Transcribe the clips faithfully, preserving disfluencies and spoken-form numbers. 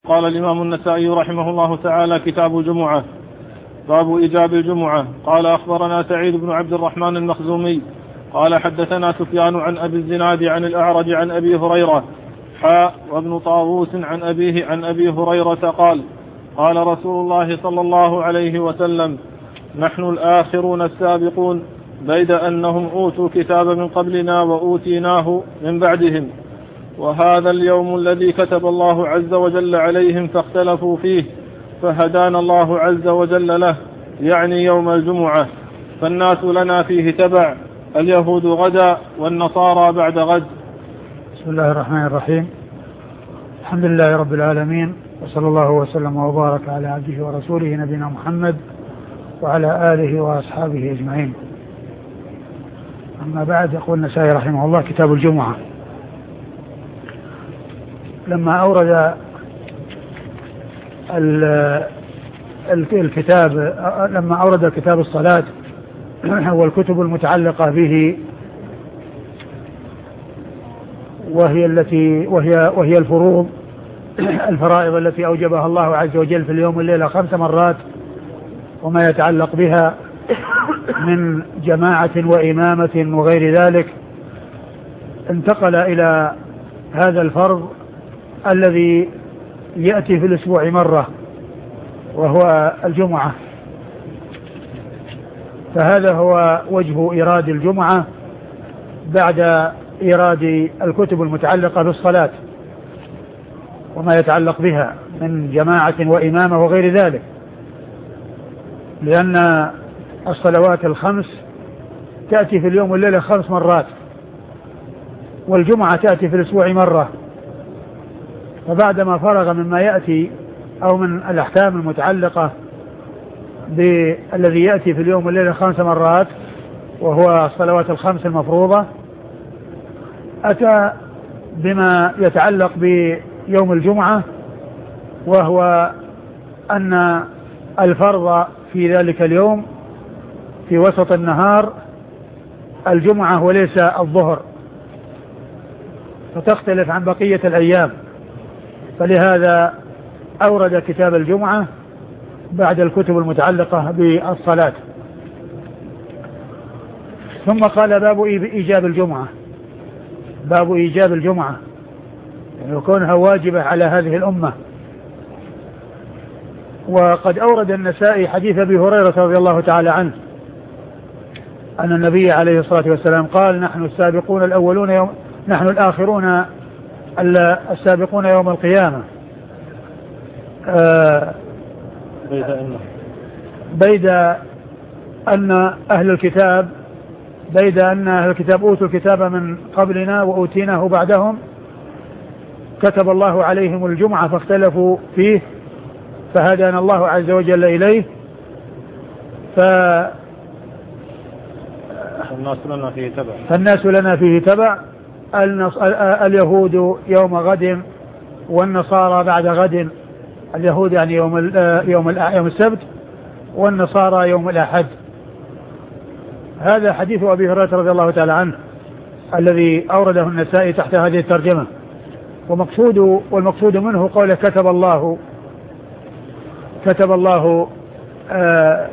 قال الإمام النسائي رحمه الله تعالى: كتاب الجمعة. باب إيجاب الجمعة. قال: أخبرنا سعيد بن عبد الرحمن المخزومي قال: حدثنا سفيان عن أبي الزناد عن الأعرج عن أبي هريرة حاء وابن طاووس عن أبيه عن أبي هريرة قال: قال رسول الله صلى الله عليه وسلم: نحن الآخرون السابقون، بيد أنهم أوتوا الكتاب من قبلنا وأوتيناه من بعدهم، وهذا اليوم الذي كتب الله عز وجل عليهم فاختلفوا فيه، فهدانا الله عز وجل له، يعني يوم الجمعة، فالناس لنا فيه تبع، اليهود غدا والنصارى بعد غد. بسم الله الرحمن الرحيم. الحمد لله رب العالمين، وصلى الله وسلم وبارك على عبده ورسوله نبينا محمد وعلى آله وأصحابه أجمعين. أما بعد، يقول النسائي رحمه الله: كتاب الجمعة. لما أورد الكتاب لما أورد كتاب الصلاة والكتب المتعلقة به، وهي التي وهي وهي الفروض الفرائض التي أوجبها الله عز وجل في اليوم والليلة خمس مرات، وما يتعلق بها من جماعة وإمامة وغير ذلك، انتقل إلى هذا الفرض الذي يأتي في الأسبوع مرة، وهو الجمعة. فهذا هو وجه إيراد الجمعة بعد إيراد الكتب المتعلقة بالصلاة وما يتعلق بها من جماعة وإمامة وغير ذلك، لأن الصلوات الخمس تأتي في اليوم والليلة خمس مرات، والجمعة تأتي في الأسبوع مرة. فبعدما فرغ مما يأتي أو من الأحكام المتعلقة بالذي يأتي في اليوم والليلة خمس مرات، وهو الصلوات الخمس المفروضة، أتى بما يتعلق بيوم الجمعة، وهو أن الفرض في ذلك اليوم في وسط النهار الجمعة وليس الظهر، فتختلف عن بقية الأيام، فلهذا أورد كتاب الجمعة بعد الكتب المتعلقة بالصلاة. ثم قال: باب إيجاب الجمعة. باب إيجاب الجمعة، يعني يكونها واجبة على هذه الأمة. وقد أورد النسائي حديث أبي هريرة رضي الله تعالى عنه أن النبي عليه الصلاة والسلام قال: نحن السابقون الأولون يوم نحن الآخرون السابقون يوم القيامة، آه بيد أن أهل الكتاب بيد أن أهل الكتاب أوتوا الكتاب من قبلنا وأوتيناه بعدهم، كتب الله عليهم الجمعة فاختلفوا فيه، فهدانا الله عز وجل إليه، فالناس لنا فيه تبع فالناس لنا فيه تبع اليهود يوم غد والنصارى بعد غد. اليهود يعني يوم يوم يوم السبت، والنصارى يوم الأحد. هذا حديث أبي هريرة رضي الله تعالى عنه الذي أورده النسائي تحت هذه الترجمة. ومقصود والمقصود منه قوله: كتب الله كتب الله آآ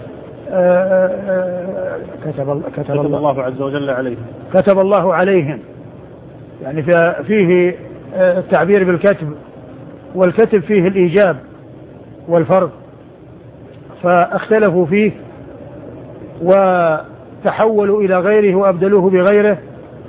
آآ كتب, كتب, كتب الله, الله عز وجل عليهم كتب الله عليهم، يعني فيه التعبير بالكتب، والكتب فيه الإيجاب والفرض، فاختلفوا فيه وتحولوا إلى غيره وأبدلوه بغيره.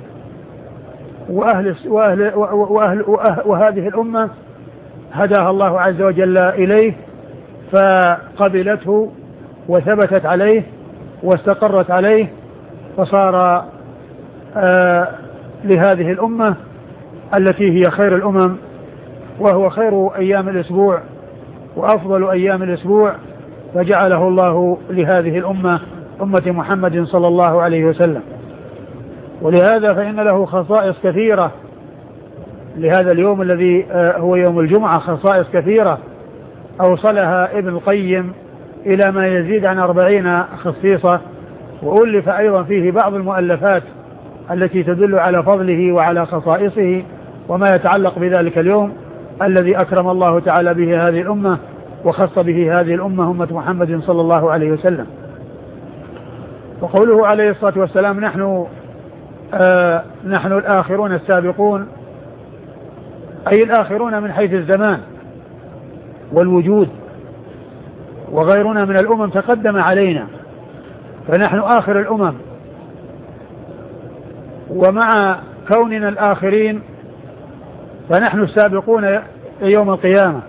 وأهل, وأهل, وأهل, وأهل وهذه الأمة هداها الله عز وجل إليه، فقبلته وثبتت عليه واستقرت عليه، فصار آه لهذه الأمة التي هي خير الأمم، وهو خير أيام الأسبوع وأفضل أيام الأسبوع، فجعله الله لهذه الأمة، أمة محمد صلى الله عليه وسلم. ولهذا فإن له خصائص كثيرة لهذا اليوم الذي هو يوم الجمعة، خصائص كثيرة أوصلها ابن القيم إلى ما يزيد عن أربعين خصيصة، وألف أيضا فيه بعض المؤلفات التي تدل على فضله وعلى خصائصه وما يتعلق بذلك اليوم. الذي أكرم الله تعالى به هذه الأمة وخص به هذه الأمة أمة محمد صلى الله عليه وسلم. وقوله عليه الصلاة والسلام نحن آه نحن الآخرون السابقون، أي الآخرون من حيث الزمان والوجود، وغيرنا من الأمم تقدم علينا، فنحن آخر الأمم. ومع كوننا الآخرين فنحن السابقون يوم القيامة،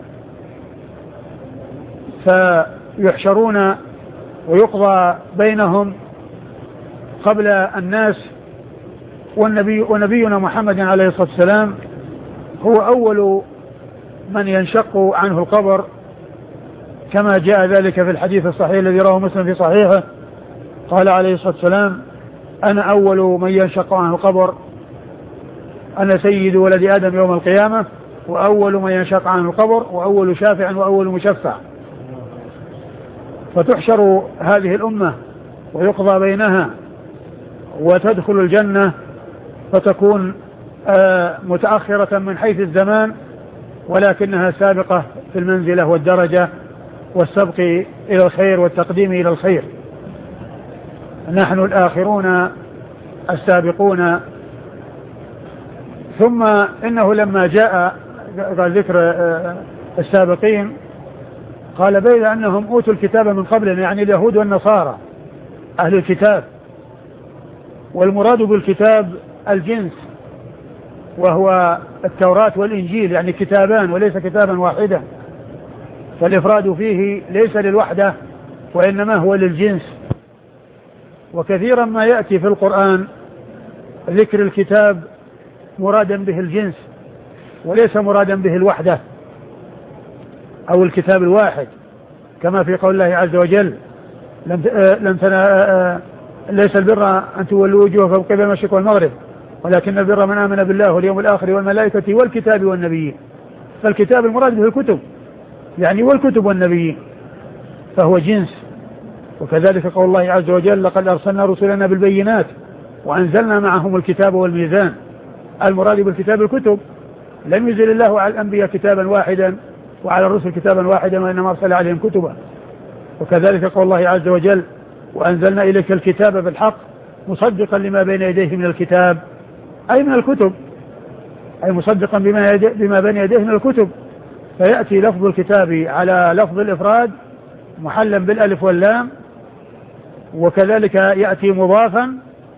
فيحشرون ويقضى بينهم قبل الناس. والنبي ونبينا محمد عليه الصلاة والسلام هو أول من ينشق عنه القبر، كما جاء ذلك في الحديث الصحيح الذي رواه مسلم في صحيحه، قال عليه الصلاة والسلام أنا أول من ينشق عنه القبر، أنا سيد ولد آدم يوم القيامة، وأول من ينشق عنه القبر، وأول شافع وأول مشفع. فتحشر هذه الأمة ويقضى بينها وتدخل الجنة، فتكون آه متأخرة من حيث الزمان، ولكنها سابقة في المنزلة والدرجة والسبق إلى الخير والتقديم إلى الخير. نحن الآخرون السابقون. ثم إنه لما جاء ذكر السابقين قال بيد أنهم أوتوا الكتاب من قبلنا، يعني اليهود والنصارى أهل الكتاب، والمراد بالكتاب الجنس، وهو التوراة والإنجيل، يعني كتابان وليس كتابا واحدا، فالإفراد فيه ليس للوحدة وإنما هو للجنس. وكثيرا ما يأتي في القرآن ذكر الكتاب مرادا به الجنس وليس مرادا به الوحدة أو الكتاب الواحد، كما في قول الله عز وجل لم تنا ليس البر أن تولوا وجوهكم قبل المشرق والمغرب ولكن البر من آمن بالله واليوم الآخر والملائكة والكتاب والنبيين. فالكتاب المراد به الكتب، يعني والكتب والنبيين، فهو جنس. وكذلك قول الله عز وجل لقد أرسلنا رسلنا بالبينات وأنزلنا معهم الكتاب والميزان. المراد بالكتاب الكتب، لم ينزل الله على الأنبياء كتابا واحدا وعلى الرسل كتابا واحدا وإنما أرسل عليهم كتبا. وكذلك قول الله عز وجل وأنزلنا إليك الكتاب بالحق مصدقا لما بين يديه من الكتاب، أي من الكتب، أي مصدقا بما, بما بين يديه من الكتب. فيأتي لفظ الكتاب على لفظ الإفراد محلا بالألف واللام، وكذلك يأتي مضافا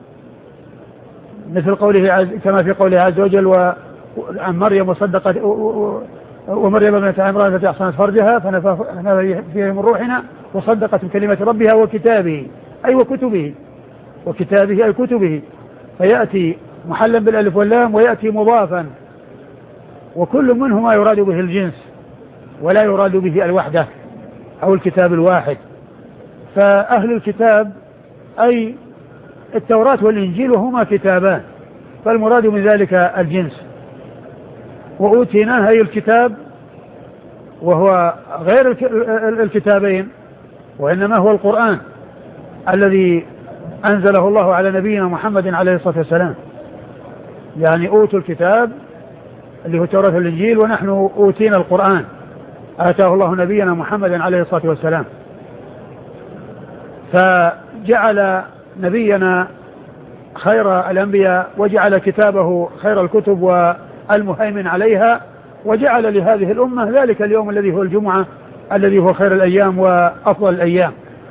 مثل قوله عز كما في قوله عز وجل وعن مريم وصدقت ومريم ابنة عمران التي أحصنت فرجها فنفخنا فيه من روحنا وصدقت بكلمة ربها وكتابه، أي وكتبه، وكتابه أي كتبه. فيأتي محلا بالألف واللام ويأتي مضافا، وكل منهما يراد به الجنس ولا يراد به الوحدة أو الكتاب الواحد. فأهل الكتاب أي التوراة والإنجيل وهما كتابان، فالمراد من ذلك الجنس. وأوتيناه أي الكتاب، وهو غير الكتابين وإنما هو القرآن الذي أنزله الله على نبينا محمد عليه الصلاة والسلام. يعني أوتوا الكتاب اللي هو التوراة والإنجيل، ونحن أوتينا القرآن آتاه الله نبينا محمد عليه الصلاة والسلام. فجعل نبينا خير الأنبياء وجعل كتابه خير الكتب والمهيمن عليها، وجعل لهذه الأمة ذلك اليوم الذي هو الجمعة الذي هو خير الأيام وأفضل الأيام.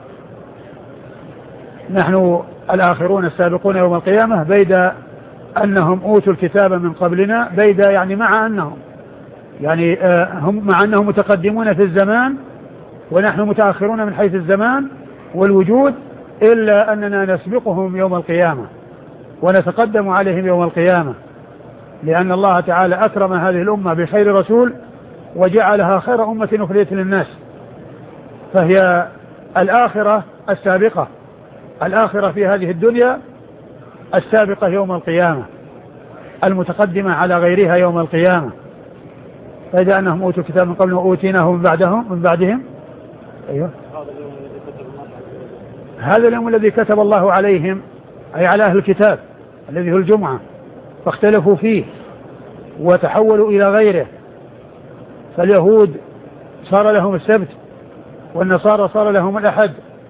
نحن الآخرون السابقون يوم القيامة، بيد أنهم أوتوا الكتاب من قبلنا، بيد يعني مع أنهم يعني هم مع أنهم متقدمون في الزمان ونحن متأخرون من حيث الزمان والوجود، إلا أننا نسبقهم يوم القيامة ونتقدم عليهم يوم القيامة، لأن الله تعالى أكرم هذه الأمة بخير رسول وجعلها خير أمة أخرجت للناس، فهي الآخرة السابقة، الآخرة في هذه الدنيا السابقة يوم القيامة، المتقدمة على غيرها يوم القيامة. فإذا أنهم أوتوا الكتاب من قبل وأوتيناه من بعدهم من بعدهم أيوه هذا اليوم الذي كتب الله عليهم، أي على أهل الكتاب الذي هو الجمعة، فاختلفوا فيه وتحولوا إلى غيره، فاليهود صار لهم السبت والنصارى صار لهم الأحد.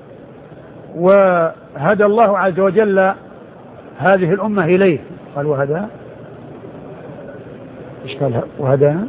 وهدى الله عز وجل هذه الأمة إليه. قال وهدى إيش قال وهدانا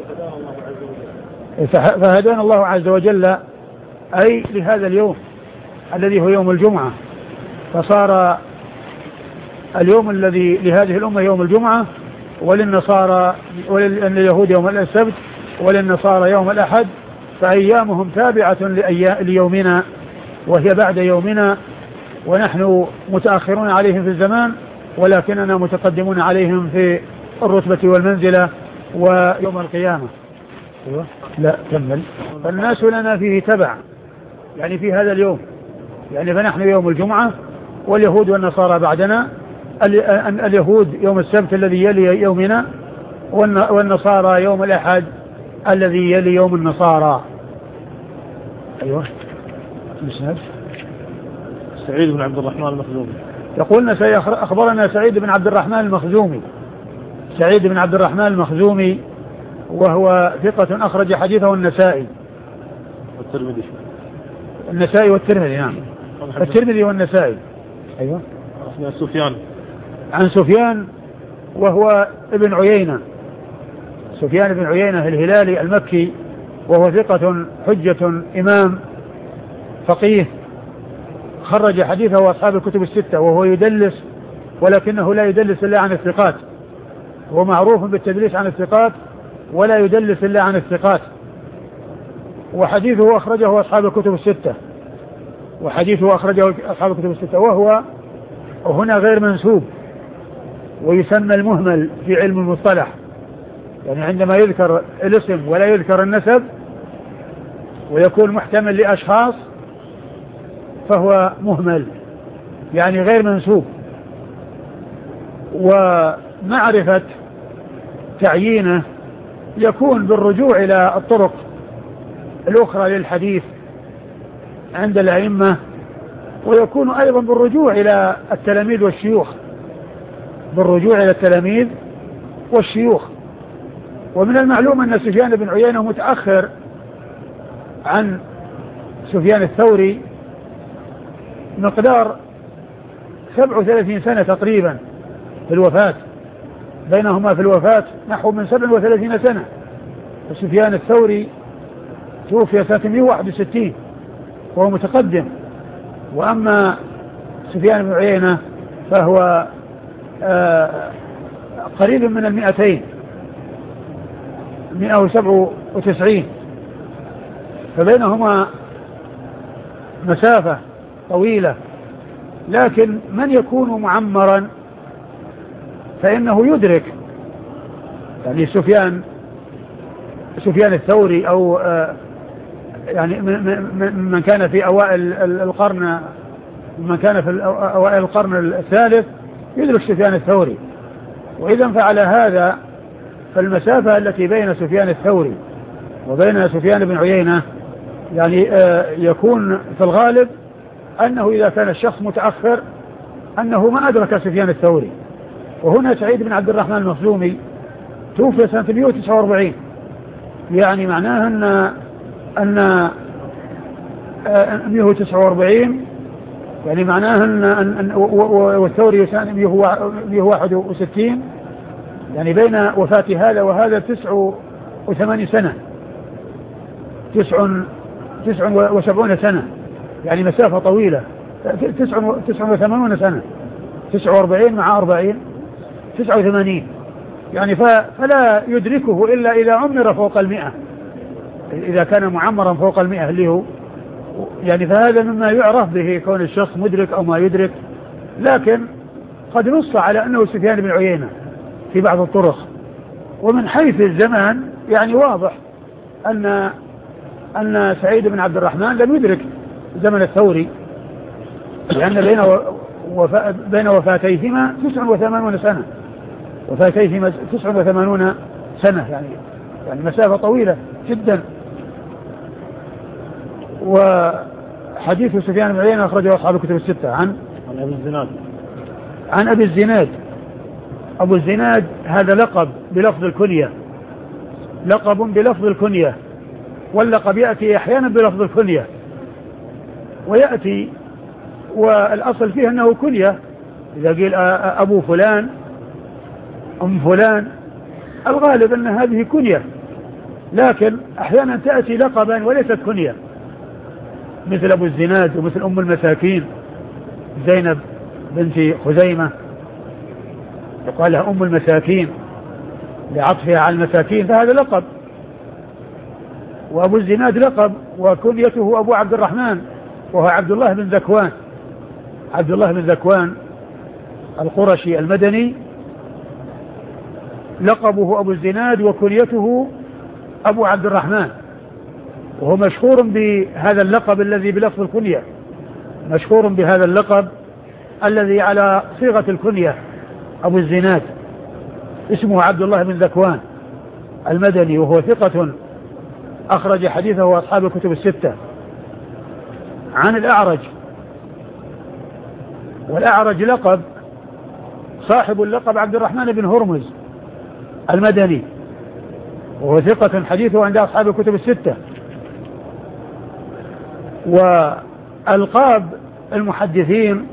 فهدانا الله عز وجل أي لهذا اليوم الذي هو يوم الجمعة، فصار اليوم الذي لهذه الأمة يوم الجمعة، وللنصارى ولليهود يوم السبت، وللنصارى يوم الأحد، فأيامهم تابعة ليومنا وهي بعد يومنا، ونحن متأخرون عليهم في الزمان ولكننا متقدمون عليهم في الرتبة والمنزلة ويوم القيامة. أيوة. لا كمل. فالناس لنا فيه تبع، يعني في هذا اليوم، يعني فنحن يوم الجمعة واليهود والنصارى بعدنا، اليهود يوم السبت الذي يلي يومنا، والنصارى يوم الأحد الذي يلي يوم النصارى. أيوة. مسند سعيد بن عبد الرحمن المخزومي يقولنا أخبرنا سعيد بن عبد الرحمن المخزومي سعيد بن عبد الرحمن المخزومي وهو ثقة أخرج حديثه النسائي والترمذي النسائي والترمذي نعم الترمذي والنسائي. أيوة. عن سفيان عن سفيان وهو ابن عيينة سفيان بن عيينة الهلالي المكي، وهو ثقة حجة إمام فقيه خرج حديثه أصحاب الكتب الستة، وهو يدلس ولكنه لا يدلس إلا عن الثقات، هو معروف بالتدليس عن الثقات ولا يدلس إلا عن الثقات، وحديثه أخرجه أصحاب الكتب الستة وحديثه أخرجه أصحاب الكتب الستة وهو هنا غير منسوب، ويسمى المهمل في علم المصطلح، يعني عندما يذكر الاسم ولا يذكر النسب ويكون محتمل لأشخاص فهو مهمل، يعني غير منسوب. ومعرفة تعيينه يكون بالرجوع إلى الطرق الأخرى للحديث عند الأئمة، ويكون أيضا بالرجوع إلى التلاميذ والشيوخ بالرجوع إلى التلاميذ والشيوخ. ومن المعلوم أن سفيان بن عيينة متأخر عن سفيان الثوري مقدار سبع وثلاثين سنة تقريبا في الوفاة، بينهما في الوفاة نحو من سبع وثلاثين سنة. سفيان الثوري توفي سنة مئة وواحد وستين وهو متقدم، وأما سفيان بن عيينة فهو آه قريب من المئتين مئة وسبع وتسعين، فبينهما مسافة طويلة. لكن من يكون معمرا فإنه يدرك، يعني سفيان سفيان الثوري أو آه يعني من كان في أوائل القرن من كان في أوائل القرن الثالث يدرك سفيان الثوري. وإذا فعل هذا فالمسافة التي بين سفيان الثوري وبين سفيان بن عيينة يعني آه يكون في الغالب أنه إذا كان الشخص متأخر أنه ما أدرك سفيان الثوري. وهنا سعيد بن عبد الرحمن المخزومي توفي سنة مئة وتسعة وأربعين، يعني معناه أن أن مئة وتسعة وأربعين يعني معناه أن, أن والثوري سنة مئة وواحد وستين، يعني بين وفاة هذا وهذا تسع وثمانين سنة تسع تسع وسبعون سنة، يعني مسافة طويلة. تسع تسع وثمانون سنة تسع وأربعين مع أربعين تسع وثمانين، يعني فلا يدركه إلا إذا عمر فوق المئة، إذا كان معمرا فوق المئة اللي هو يعني فهذا مما يعرف به كون الشخص مدرك أو ما يدرك. لكن قد نص على أنه سفيان بن عيينة في بعض الطرق. ومن حيث الزمان يعني واضح أن أن سعيد بن عبد الرحمن لم يدرك زمن الثوري، لأن بين وفا بين وفاتيهما تسع وثمانون سنة وفاتيهما تسع وثمانون سنة، يعني يعني مسافة طويلة جدا. وحديث سفيان بن عيينة أخرجه أصحاب الكتب الستة عن عن أبي الزناد عن أبي الزناد. أبو الزناد هذا لقب بلفظ الكنية، لقب بلفظ الكنية، واللقب يأتي أحيانا بلفظ الكنية ويأتي والأصل فيه أنه كنية. إذا قيل أبو فلان أم فلان الغالب أن هذه كنية، لكن أحيانا تأتي لقبا وليست كنية، مثل أبو الزناد ومثل أم المساكين زينب بنت خزيمة يقال لها أم المساكين لعطفها على المساكين، فهذا لقب. وأبو الزناد لقب وكنيته أبو عبد الرحمن وهو عبد الله بن ذكوان، عبد الله بن ذكوان القرشي المدني، لقبه أبو الزناد وكنيته أبو عبد الرحمن، وهو مشهور بهذا اللقب الذي بلفظ الكنية، مشهور بهذا اللقب الذي على صيغة الكنية أبو الزناد، اسمه عبد الله بن ذكوان المدني، وهو ثقة أخرج حديثه أصحاب الكتب الستة. عن الأعرج، والأعرج لقب صاحب اللقب عبد الرحمن بن هرمز المدني، وهو ثقة حديثه عند أصحاب الكتب الستة. وألقاب المحدثين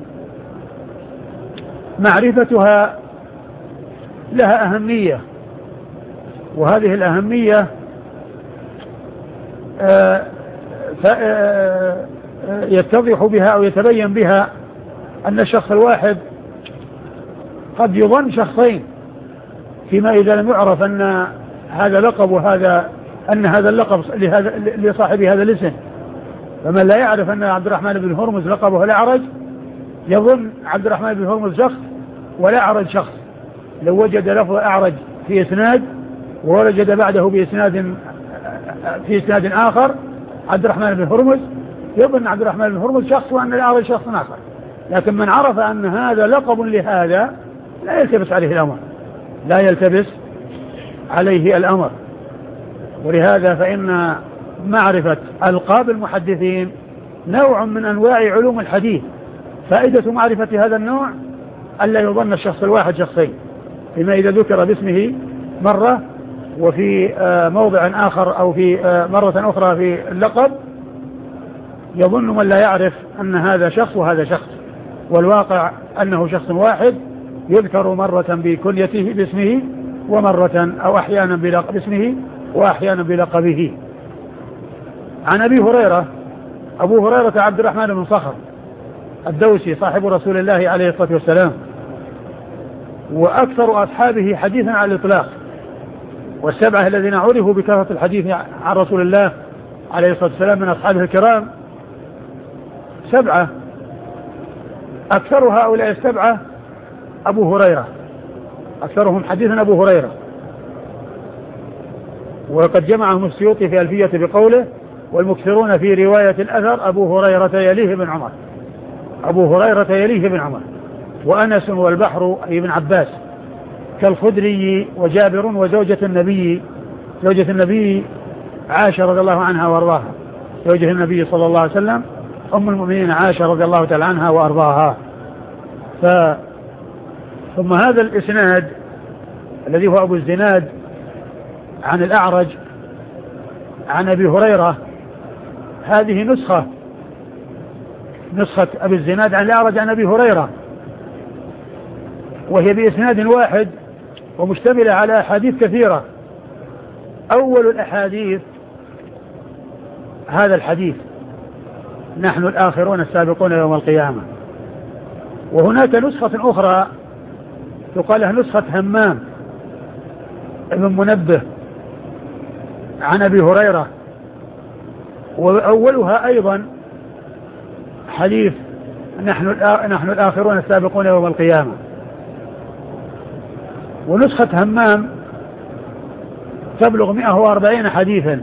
معرفتها لها أهمية، وهذه الأهمية يتضح بها أو يتبين بها أن الشخص الواحد قد يظن شخصين، فيما إذا لم يعرف أن هذا لقب وهذا أن هذا اللقب لصاحب هذا الاسم. فمن لا يعرف أن عبد الرحمن بن هرمز لقبه الأعرج يظن عبد الرحمن بن هرمز شخص والأعرج شخص. لو وجد لفظ أعرج في إسناد ووجد بعده بإسناد في إسناد آخر عبد الرحمن بن هرمز يظن عبد الرحمن بن هرمز شخص وأن الأعرج شخص آخر. لكن من عرف أن هذا لقب لهذا لا يلتبس عليه الأمر، لا يلتبس عليه الأمر. ولهذا فإن معرفة ألقاب المحدثين نوع من أنواع علوم الحديث. فائدة معرفة هذا النوع ألا يظن الشخص الواحد شخصين، فيما إذا ذكر باسمه مرة وفي موضع آخر أو في مرة أخرى في اللقب يظن من لا يعرف أن هذا شخص وهذا شخص، والواقع أنه شخص واحد يذكر مرة بكنيته باسمه ومرة أو أحيانا باسمه وأحيانا بلقبه. عن أبي هريرة، أبو هريرة عبد الرحمن بن صخر الدوسي صاحب رسول الله عليه الصلاة والسلام، وأكثر أصحابه حديثا على الإطلاق، والسبعة الذين عرفوا بكثرة الحديث عن رسول الله عليه الصلاة والسلام من أصحابه الكرام سبعة، أكثر هؤلاء السبعة أبو هريرة، أكثرهم حديثا أبو هريرة. وقد جمعهم السيوطي في ألفية بقوله: والمكثرون في رواية الأثر أبو هريرة يليه بن عمر، أبو هريرة يليه بن عمر، وأنس والبحر أي ابن عباس، كالخدري وجابر وزوجة النبي، زوجة النبي عائشة رضي الله عنها وأرضاها، زوجة النبي صلى الله عليه وسلم أم المؤمنين عائشة رضي الله تعالى عنها وأرضاها. ف ثم هذا الإسناد الذي هو أبو الزناد عن الأعرج عن أبي هريرة، هذه نسخة نسخة أبي الزناد عن الأعرج عن أبي هريرة، وهي بإسناد واحد ومشتملة على أحاديث كثيرة. أول الأحاديث هذا الحديث: نحن الآخرون السابقون يوم القيامة. وهناك نسخة أخرى تقال لها نسخة همام ابن منبه عن أبي هريرة، وأولها أيضا حديث نحن نحن الآخرون السابقون يوم القيامة. ونسخة همام تبلغ مئة وأربعين حديثا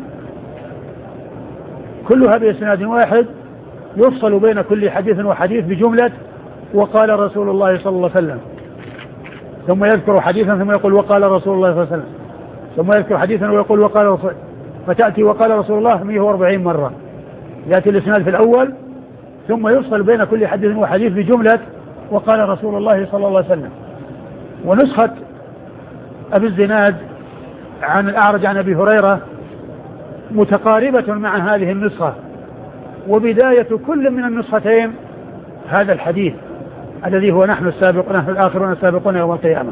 كلها بإسناد واحد، يفصل بين كل حديث وحديث بجملة وقال رسول الله صلى الله عليه وسلم، ثم يذكر حديثا ثم يقول وقال رسول الله صلى الله عليه وسلم، ثم يذكر حديثا ويقول وقال رسول، فتأتي وقال رسول الله مئة وأربعين مرة. يأتي الإسناد في الأول ثم يفصل بين كل حديث وحديث بجملة وقال رسول الله صلى الله عليه وسلم. ونسخة أبي الزناد عن الأعرج عن أبي هريرة متقاربة مع هذه النسخة، وبداية كل من النسختين هذا الحديث الذي هو نحن السابقون نحن الآخرون السابقون يوم القيامة.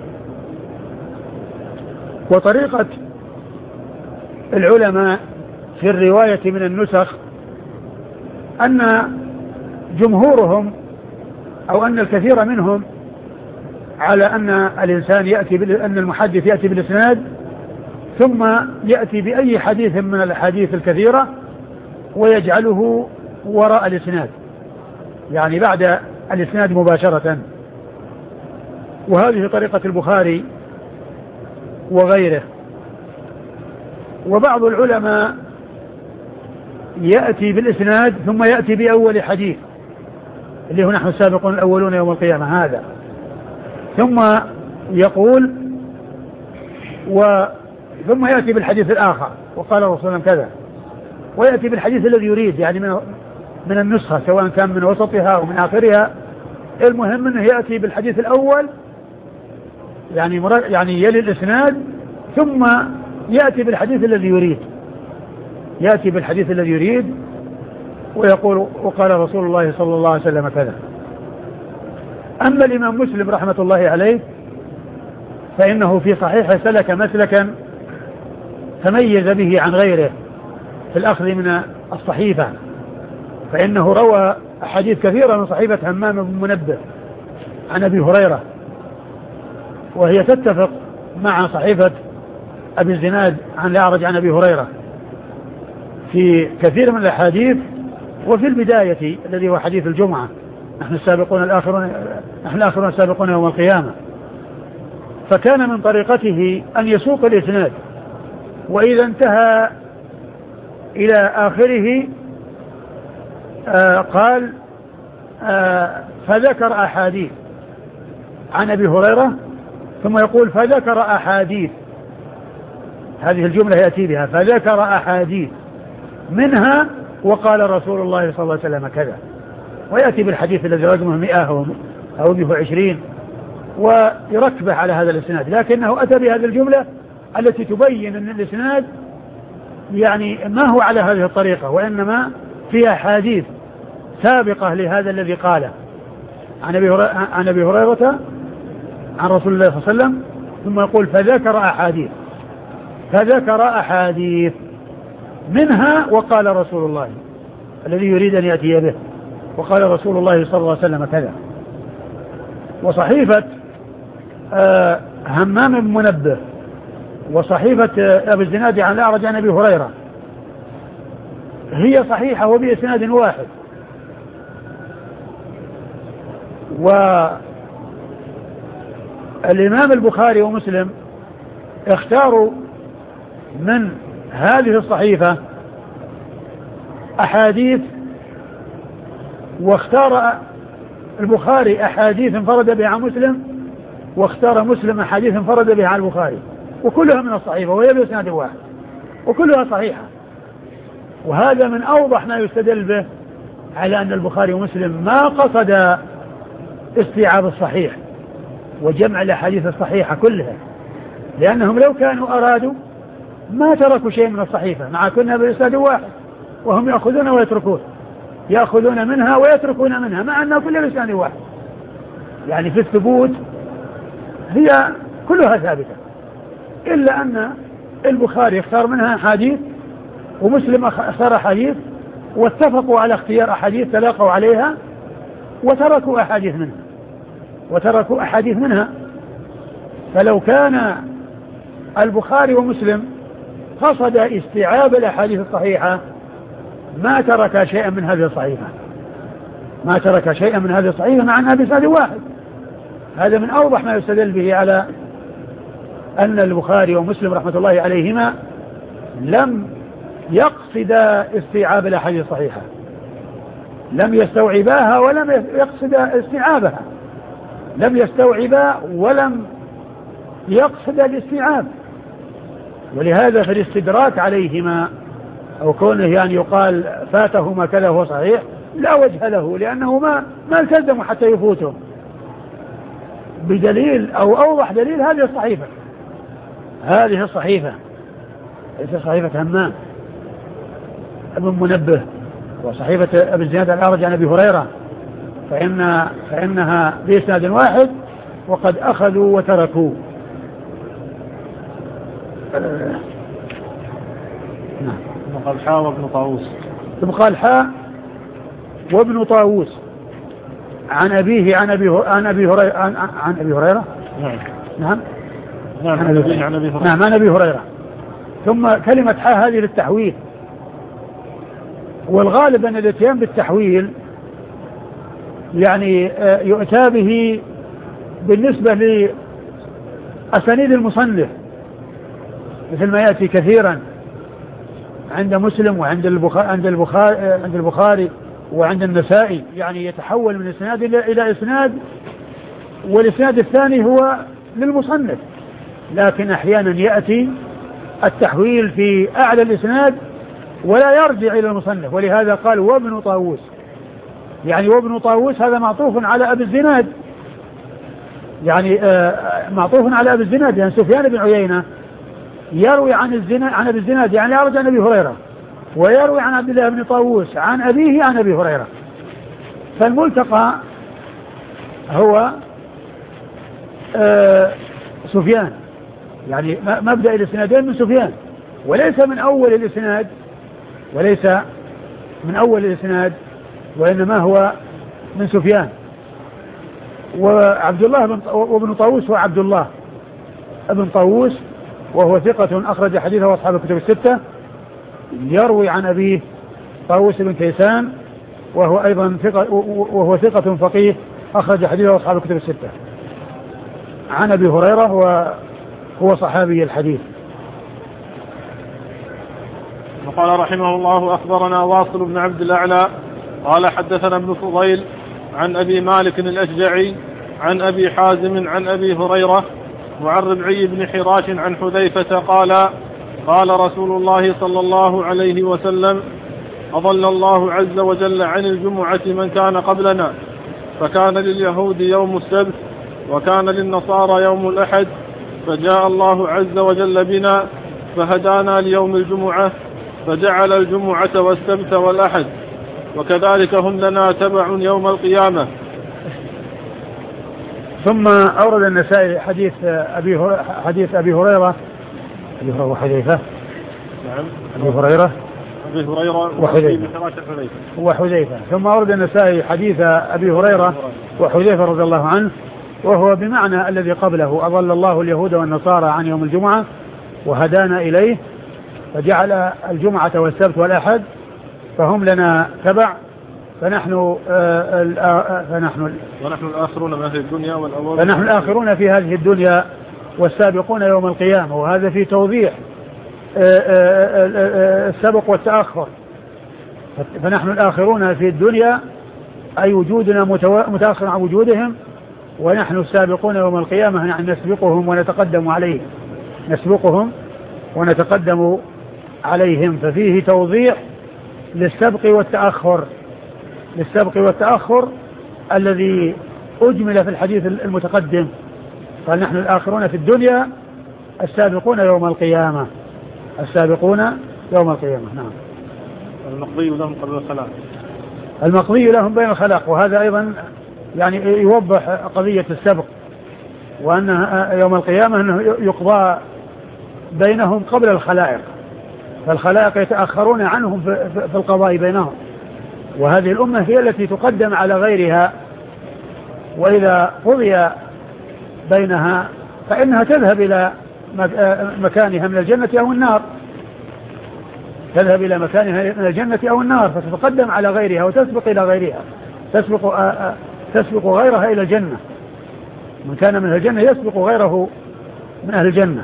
وطريقة العلماء في الرواية من النسخ أن جمهورهم أو أن الكثير منهم على أن الإنسان يأتي أن المحدث يأتي بالإسناد ثم يأتي بأي حديث من الأحاديث الكثيرة ويجعله وراء الإسناد، يعني بعد الإسناد مباشرة. وهذه طريقة البخاري وغيره. وبعض العلماء يأتي بالإسناد ثم يأتي بأول حديث اللي هو نحن السابقون الأولون يوم القيامة هذا، ثم يقول و ثم يأتي بالحديث الآخر وقال الرسول صلى الله عليه وسلم كذا، ويأتي بالحديث الذي يريد يعني من من النسخة سواء كان من وسطها أو من آخرها، المهم أنه يأتي بالحديث الأول يعني يعني يلي الإسناد ثم يأتي بالحديث الذي يريد يأتي بالحديث الذي يريد ويقول وقال رسول الله صلى الله عليه وسلم كذا. أما الإمام مسلم رحمة الله عليه فإنه في صحيحه سلك مسلكا تميز به عن غيره في الأخذ من الصحيفة، فإنه روى أحاديث كثيرة من صحيفة همام بن منبه عن أبي هريرة، وهي تتفق مع صحيفة أبي الزناد عن الأعرج عن أبي هريرة في كثير من الأحاديث. وفي البداية الذي هو حديث الجمعة نحن السابقون الآخرون نحن الآخرون السابقون يوم القيامة، فكان من طريقته أن يسوق الإسناد، وإذا انتهى إلى آخره آه قال آه فذكر أحاديث عن أبي هريرة ثم يقول فذكر أحاديث، هذه الجملة يأتي بها فذكر أحاديث منها وقال رسول الله صلى الله عليه وسلم كذا، ويأتي بالحديث الذي رقمه مئة أو مئة وعشرين ويركبه على هذا الإسناد، لكنه أتى بهذه الجملة التي تبين أن الإسناد يعني ما هو على هذه الطريقة، وإنما فيها حديث سابقة لهذا الذي قاله عن أبي عن أبي هريرة عن رسول الله صلى الله عليه وسلم، ثم يقول فذكر أحاديث فذكر أحاديث منها وقال رسول الله الذي يريد أن يأتي به، وقال رسول الله صلى الله عليه وسلم كذا. وصحيفة آه همام بن منبه وصحيفة آه أبي الزناد عن الأعرج عن أبي هريرة هي صحيحة وبإسناد واحد، والإمام البخاري ومسلم اختاروا من هذه الصحيفة أحاديث، واختار البخاري أحاديث انفرد بها عن مسلم، واختار مسلم أحاديث انفرد بها عن البخاري، وكلها من الصحيفة وهي بإسناد واحد وكلها صحيحة. وهذا من أوضح ما يستدل به على أن البخاري ومسلم ما قصد استيعاب الصحيح وجمع الأحاديث الصحيحة كلها، لأنهم لو كانوا أرادوا ما تركوا شيء من الصحيفة مع كنا بإسناد واحد، وهم يأخذون ويتركون يأخذون منها ويتركون منها مع أنها كلها بإسناد واحد، يعني في الثبوت هي كلها ثابتة، إلا أن البخاري اختار منها حديث ومسلم اختار حديث واتفقوا على اختيار أحاديث تلاقوا عليها وتركوا أحاديث منها وتركوا أحاديث منها فلو كان البخاري ومسلم قصد استيعاب الأحاديث الصحيحة ما ترك شيئا من هذه الصحيفة ما ترك شيئا من هذه الصحيفة مع أنها بإسناد واحد. هذا من أوضح ما يستدل به على أن البخاري ومسلم رحمة الله عليهما لم يقصد استيعاب الأحاديث الصحيحة، لم يستوعباها ولم يقصد استيعابها، لم يستوعبا ولم يقصد الاستيعاب. ولهذا في الاستدراك عليهما أو كونه يعني يقال فاتهما كذا هو صحيح لا وجه له، لأنه ما ما التزموا حتى يفوتهم بدليل أو أوضح دليل هذه الصحيفة هذه الصحيفة ليس صحيفة همام ابن منبه، وصحيفة أبي الزناد الأعرج عن أبي هريرة، فإن فإنها بإسناد واحد وقد أخذوا وتركوا. نعم. ثم قال حاء وابن طاووس. ثم قال حاء وابن طاووس عن أبيه عن أبي عن أبي هريرة عن, عن أبي هريرة. نعم. نعم. نعم. عن أبي عن أبي هريرة. نعم عن أبي هريرة. ثم كلمة حاء هذه للتحويل، والغالب أن الاتيان بالتحويل يعني يؤتى به بالنسبة لأسانيد المصنف، مثل ما يأتي كثيرا عند مسلم وعند البخاري عند البخاري عند البخاري وعند النسائي، يعني يتحول من إسناد إلى إسناد، والإسناد الثاني هو للمصنف، لكن أحيانا يأتي التحويل في أعلى الإسناد ولا يرجع إلى المصنف، ولهذا قال وابن طاووس، يعني وابن طاووس هذا معطوف على أبي الزناد، يعني آه معطوف على أبي الزناد، يعني سفيان بن عيينة يروي عن الزناد عن أبي الزناد يعني يرجع عن أبي هريرة، ويروي عن عبد الله بن طاووس عن أبيه عن أبي هريرة، فالملتقى هو آه سفيان، يعني مبدأ الإسنادين من سفيان، وليس من أول الإسناد وليس من أول الإسناد وإنما هو من سفيان. وعبد الله بن وابن طاووس هو عبد الله ابن طاووس، وهو ثقة أخرج حديثه أصحاب الكتب الستة، يروي عن أبيه طاووس بن كيسان، وهو أيضا ثقة وهو ثقة فقيه أخرج حديثه أصحاب الكتب الستة، عن أبي هريرة وهو صحابي الحديث. وقال رحمه الله أخبرنا واصل بن عبد الأعلى قال حدثنا ابن فضيل عن أبي مالك الأشجعي عن أبي حازم عن أبي هريرة وعن ربعي بن حراش عن حذيفة قال قال رسول الله صلى الله عليه وسلم أضل الله عز وجل عن الجمعة من كان قبلنا، فكان لليهود يوم السبت وكان للنصارى يوم الأحد، فجاء الله عز وجل بنا فهدانا ليوم الجمعة، فجعل الجمعة والسبت والأحد، وكذلك هم لنا تبع يوم القيامة. ثم أورد النسائي حديث أبي حديث أبي هريرة أبي هريرة وحذيفة. نعم. أبي هريرة أبي هريرة وحذيفة وحذيفة. ثم أورد النسائي حديث أبي هريرة وحذيفة رضي الله عنه، وهو بمعنى الذي قبله: أضل الله اليهود والنصارى عن يوم الجمعة وهدانا إليه، فجعل الجمعة والسبت والأحد فهم لنا تبع، فنحن آه فنحن ونحن الآخرون من أهل الدنيا والأول فنحن الآخرون في هذه الدنيا والسابقون يوم القيامة. وهذا في توضيح السبق والتأخر، فنحن الآخرون في الدنيا أي وجودنا متأخر عن وجودهم، ونحن السابقون يوم القيامة يعني نسبقهم ونتقدم عليهم نسبقهم ونتقدم عليهم. ففيه توضيح للسبق والتأخر للسبق والتأخر الذي أجمل في الحديث المتقدم، قال نحن الآخرون في الدنيا السابقون يوم القيامة السابقون يوم القيامة. نعم. المقضي لهم قبل الخلاق المقضي لهم بين الخلاق، وهذا أيضا يعني يوضح قضية السبق، وأن يوم القيامة أنه يقضى بينهم قبل الخلائق، فالخلائق يتأخرون عنهم في القضاء بينهم، وهذه الأمة هي التي تقدم على غيرها، وإذا قضي بينها فإنها تذهب إلى مكانها من الجنة أو النار تذهب إلى مكانها من الجنة أو النار فتتقدم على غيرها وتسبق إلى غيرها تسبق, تسبق غيرها إلى الجنة. من كان من الجنة يسبق غيره من أهل الجنة.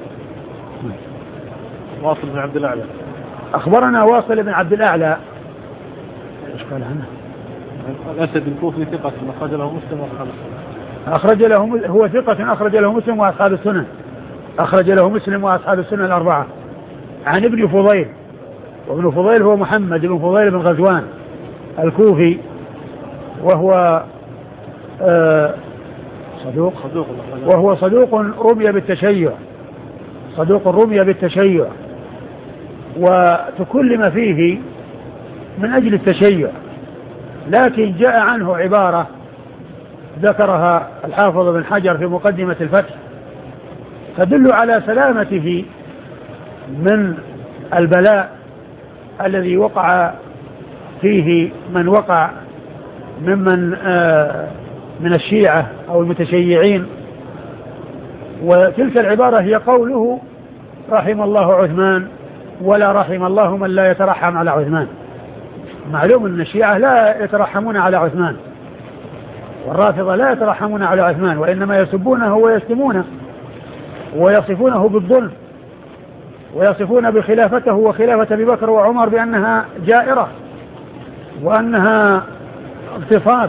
واصل بن عبد الأعلى أخبرنا واصل بن عبد الأعلى إيش قال عنه؟ الأسد الكوفي ثقة أخرج له مسلم وأصحاب السنن أخرج له هو ثقة أخرج له مسلم وأصحاب السنن أخرج له مسلم وأصحاب السنن الأربعة. عن ابن فضيل، وابن فضيل هو محمد بن فضيل بن غزوان الكوفي، وهو آه صدوق وهو صدوق رمي بالتشيع صدوق رمي بالتشيع وتكلم فيه من أجل التشيع، لكن جاء عنه عبارة ذكرها الحافظ بن حجر في مقدمة الفتح تدل على سلامته من البلاء الذي وقع فيه من وقع ممن آه من الشيعة أو المتشيعين. وتلك العبارة هي قوله رحم الله عثمان ولا رحم الله من لا يترحم على عثمان. معلوم أن الشيعة لا يترحمون على عثمان، والرافضة لا يترحمون على عثمان، وإنما يسبونه ويشتمونه ويصفونه بالظلم، ويصفون بخلافته وخلافة أبي بكر وعمر بأنها جائرة وأنها اغتصاب.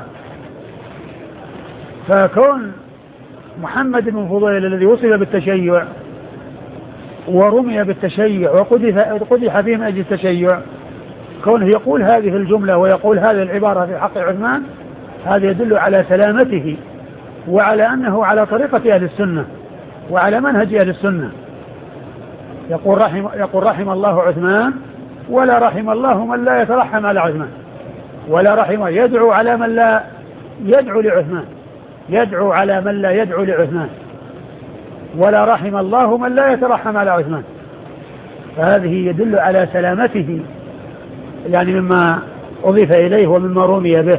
فكون محمد بن فضيل الذي وصف بالتشيع ورمي بالتشيع وقدح فيه من أجل التشيع، كونه يقول هذه الجملة ويقول هذه العبارة في حق عثمان، هذا يدل على سلامته وعلى أنه على طريقة أهل السنة وعلى منهج أهل السنة. يقول رحم, يقول رحم الله عثمان ولا رحم الله من لا يترحم على عثمان، ولا رحم يدعو على من لا يدعو لعثمان، يدعو على من لا يدعو لعثمان، ولا رحم الله من لا يترحم على عثمان. فهذه يدل على سلامته يعني مما أضيف إليه ومما رمي به.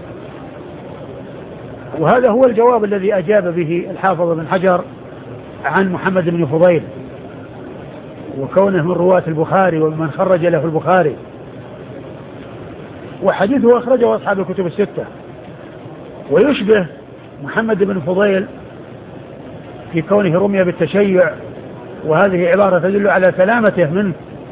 وهذا هو الجواب الذي أجاب به الحافظ بن حجر عن محمد بن فضيل، وكونه من رواة البخاري ومن خرج له البخاري، وحديثه أخرجه أصحاب الكتب الستة. ويشبه محمد بن فضيل في كونه رمي بالتشيع، وهذه عبارة تدل على سلامته منه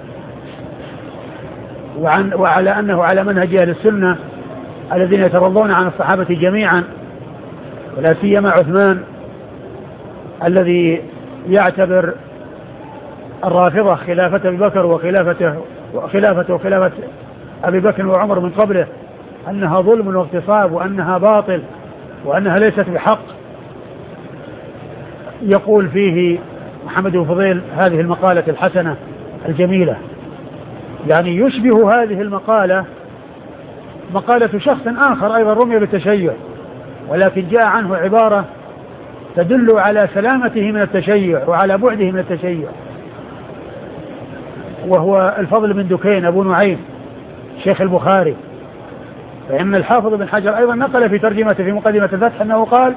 وعن وعلى أنه على منهج أهل السنة الذين يترضون عن الصحابة جميعا، ولا سيما عثمان الذي يعتبر الرافضة خلافة أبي بكر وخلافته وخلافته وخلافة أبي بكر وعمر من قبله أنها ظلم واغتصاب وأنها باطل وأنها ليست بحق. يقول فيه محمد بن فضيل هذه المقالة الحسنة الجميلة، يعني يشبه هذه المقالة مقالة شخص آخر أيضا رمي بالتشيع، ولكن جاء عنه عبارة تدل على سلامته من التشيع وعلى بعده من التشيع، وهو الفضل بن دكين أبو نعيم شيخ البخاري. فإن الحافظ بن حجر أيضا نقل في ترجمته في مقدمة الفتح أنه قال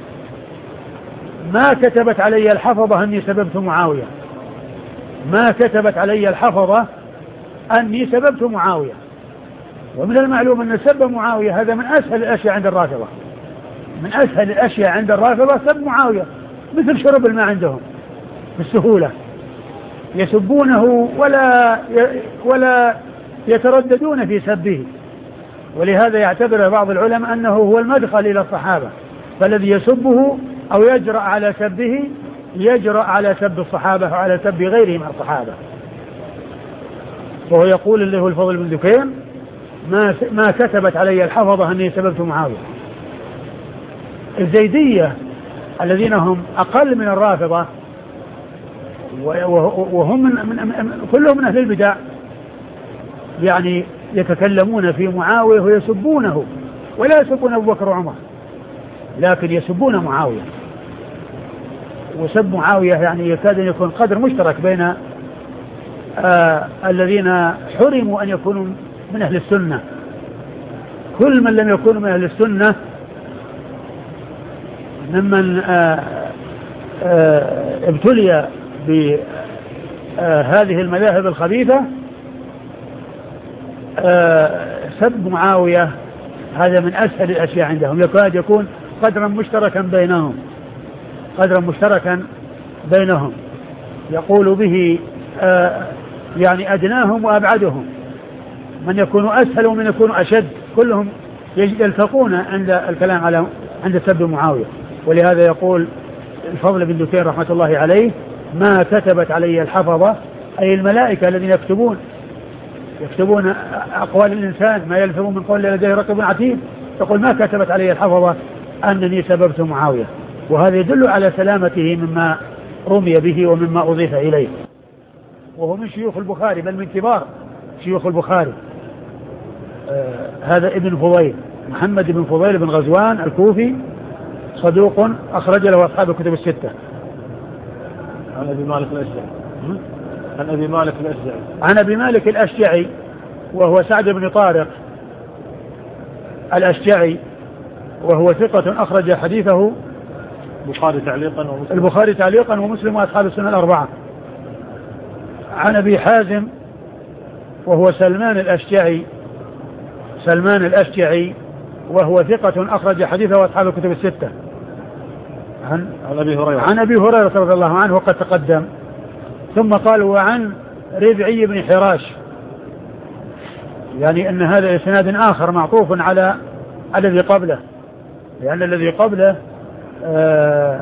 ما كتبت علي الحفظة أني سببت معاوية، ما كتبت علي الحفظة أني سببت معاوية. ومن المعلوم أن سب معاوية هذا من أسهل الأشياء عند الرافضة، من أسهل الأشياء عند الرافضة سب معاوية، مثل شرب الماء عندهم بالسهولة، يسبونه ولا ولا يترددون في سبه. ولهذا يعتبر بعض العلماء أنه هو المدخل إلى الصحابة، فالذي يسبه أو يجرأ على سبه يجرأ على سب الصحابة وعلى سب غيرهم من الصحابة. وهو يقول اللي هو الفضل بن دكين ما ما كتبت علي الحفظة أني سببت معاوية. الزيدية الذين هم أقل من الرافضة وهم من من كلهم من أهل البدع، يعني يتكلمون في معاوية ويسبونه، ولا يسبون أبو بكر وعمر، لكن يسبون معاوية. وسب معاوية يعني يكاد أن يكون قدر مشترك بين آه الذين حرموا أن يكونوا من أهل السنة. كل من لم يكونوا من أهل السنة ممن آه آه ابتلي بهذه المذاهب الخبيثة آه سب معاوية هذا من أسهل الأشياء عندهم، يكاد يكون قدرا مشتركا بينهم، قدرا مشتركا بينهم يقول به آه يعني أدناهم وأبعدهم، من يكون أسهل ومن يكون أشد، كلهم يلتقون عند الكلام على عند سب معاوية. ولهذا يقول الفضل بن دكين رحمة الله عليه ما كتبت علي الحفظة، أي الملائكة الذين يكتبون يكتبون أقوال الإنسان ما يلفظون من قول لديه رقيب عتيد، يقول ما كتبت علي الحفظة أنني سببت معاوية. وهذا يدل على سلامته مما رمي به ومما أضيف إليه، وهو من شيوخ البخاري بل من كبار شيوخ البخاري. آه هذا ابن فضيل، محمد بن فضيل بن غزوان الكوفي، صدوق أخرج له أصحاب الكتب الستة. عن أبي مالك الأشجعي عن أبي مالك الأشجعي عن أبي مالك الأشجعي وهو سعد بن طارق الأشجعي، وهو ثقة أخرج حديثه البخاري تعليقا ومسلم البخاري تعليقا ومسلم وأصحاب السنة الأربعة. عن أبي حازم وهو سلمان الأشجعي سلمان الأشجعي وهو ثقة أخرج حديثه أصحاب الكتب الستة. عن عن أبي هريرة عن أبي هريرة رضي الله عنه وقد تقدم. ثم قال وعن ربعي بن حراش، يعني أن هذا إسناد آخر معطوف على الذي قبله، لأن الذي قبله آآ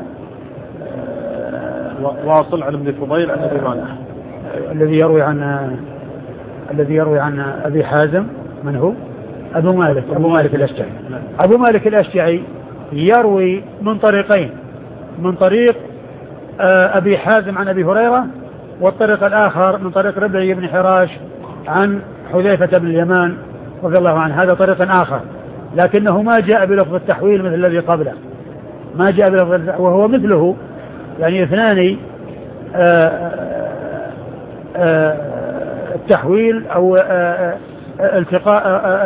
آآ واصل عن ابن فضيل عن أبي مالك الذي يروي عن الذي يروي عن أبي حازم من هو؟ أبو مالك أبو مالك الأشجعي. أبو مالك الأشجعي يروي من طريقين، من طريق أبي حازم عن أبي هريرة، والطريق الآخر من طريق ربعي بن حراش عن حذيفة بن اليمان رضي الله عنه. هذا طريق آخر لكنه ما جاء بلفظ التحويل مثل الذي قبله، ما جاء بلفظ، وهو مثله يعني اثنان التحويل أو التقاء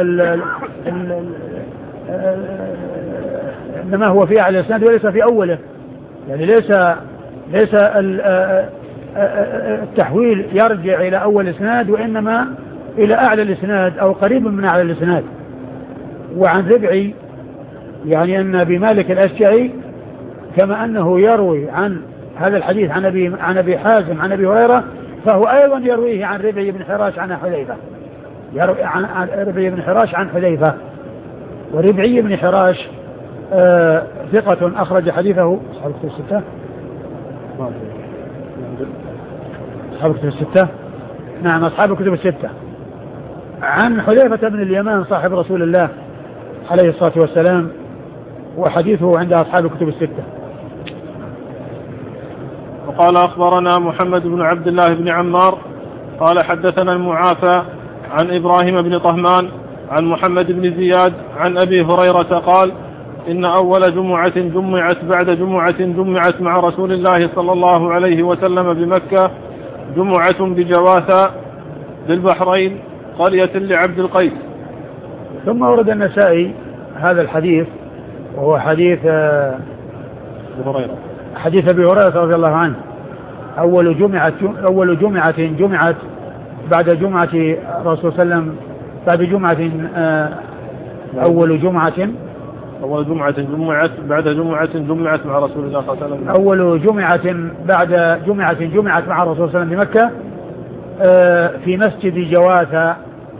إنما هو في أعلى الإسناد وليس في أوله، يعني ليس ليس التحويل يرجع إلى أول الإسناد وإنما إلى أعلى الإسناد أو قريب من أعلى الإسناد. وعن ربعي يعني أن أبي مالك الأشجعي كما أنه يروي عن هذا الحديث عن أبي عن أبي حازم عن أبي هريرة، فهو أيضا يرويه عن ربعي بن حراش عن حذيفة، يروي عن ربعي بن حراش عن حذيفة. وربعي بن حراش آه ثقة أخرج حديثه أصحاب الكتب الستة أصحاب الكتب الستة نعم أصحاب الكتب الستة. عن حذيفة بن اليمان صاحب رسول الله عليه الصلاة والسلام، وحديثه عند أصحاب الكتب الستة. وقال أخبرنا محمد بن عبد الله بن عمار قال حدثنا المعافى عن إبراهيم بن طهمان عن محمد بن زياد عن أبي هريرة قال إن أول جمعة جمعت بعد جمعة جمعت مع رسول الله صلى الله عليه وسلم بمكة جمعة بجواثة بالبحرين قرية لعبد القيس. ثم ورد النسائي هذا الحديث وهو حديث أبي هريرة حديث أبي هريرة رضي الله عنه أول جمعة أول جمعة جمعت بعد جمعة رسول صلى الله عليه وسلم بعد جمعة أول جمعة أول جمعة جمعت بعد جمعة جمعت مع رسول الله صلى الله عليه وسلم أول جمعة بعد جمعة جمعت مع رسول صلى الله عليه وسلم بمكة في مسجد جواثة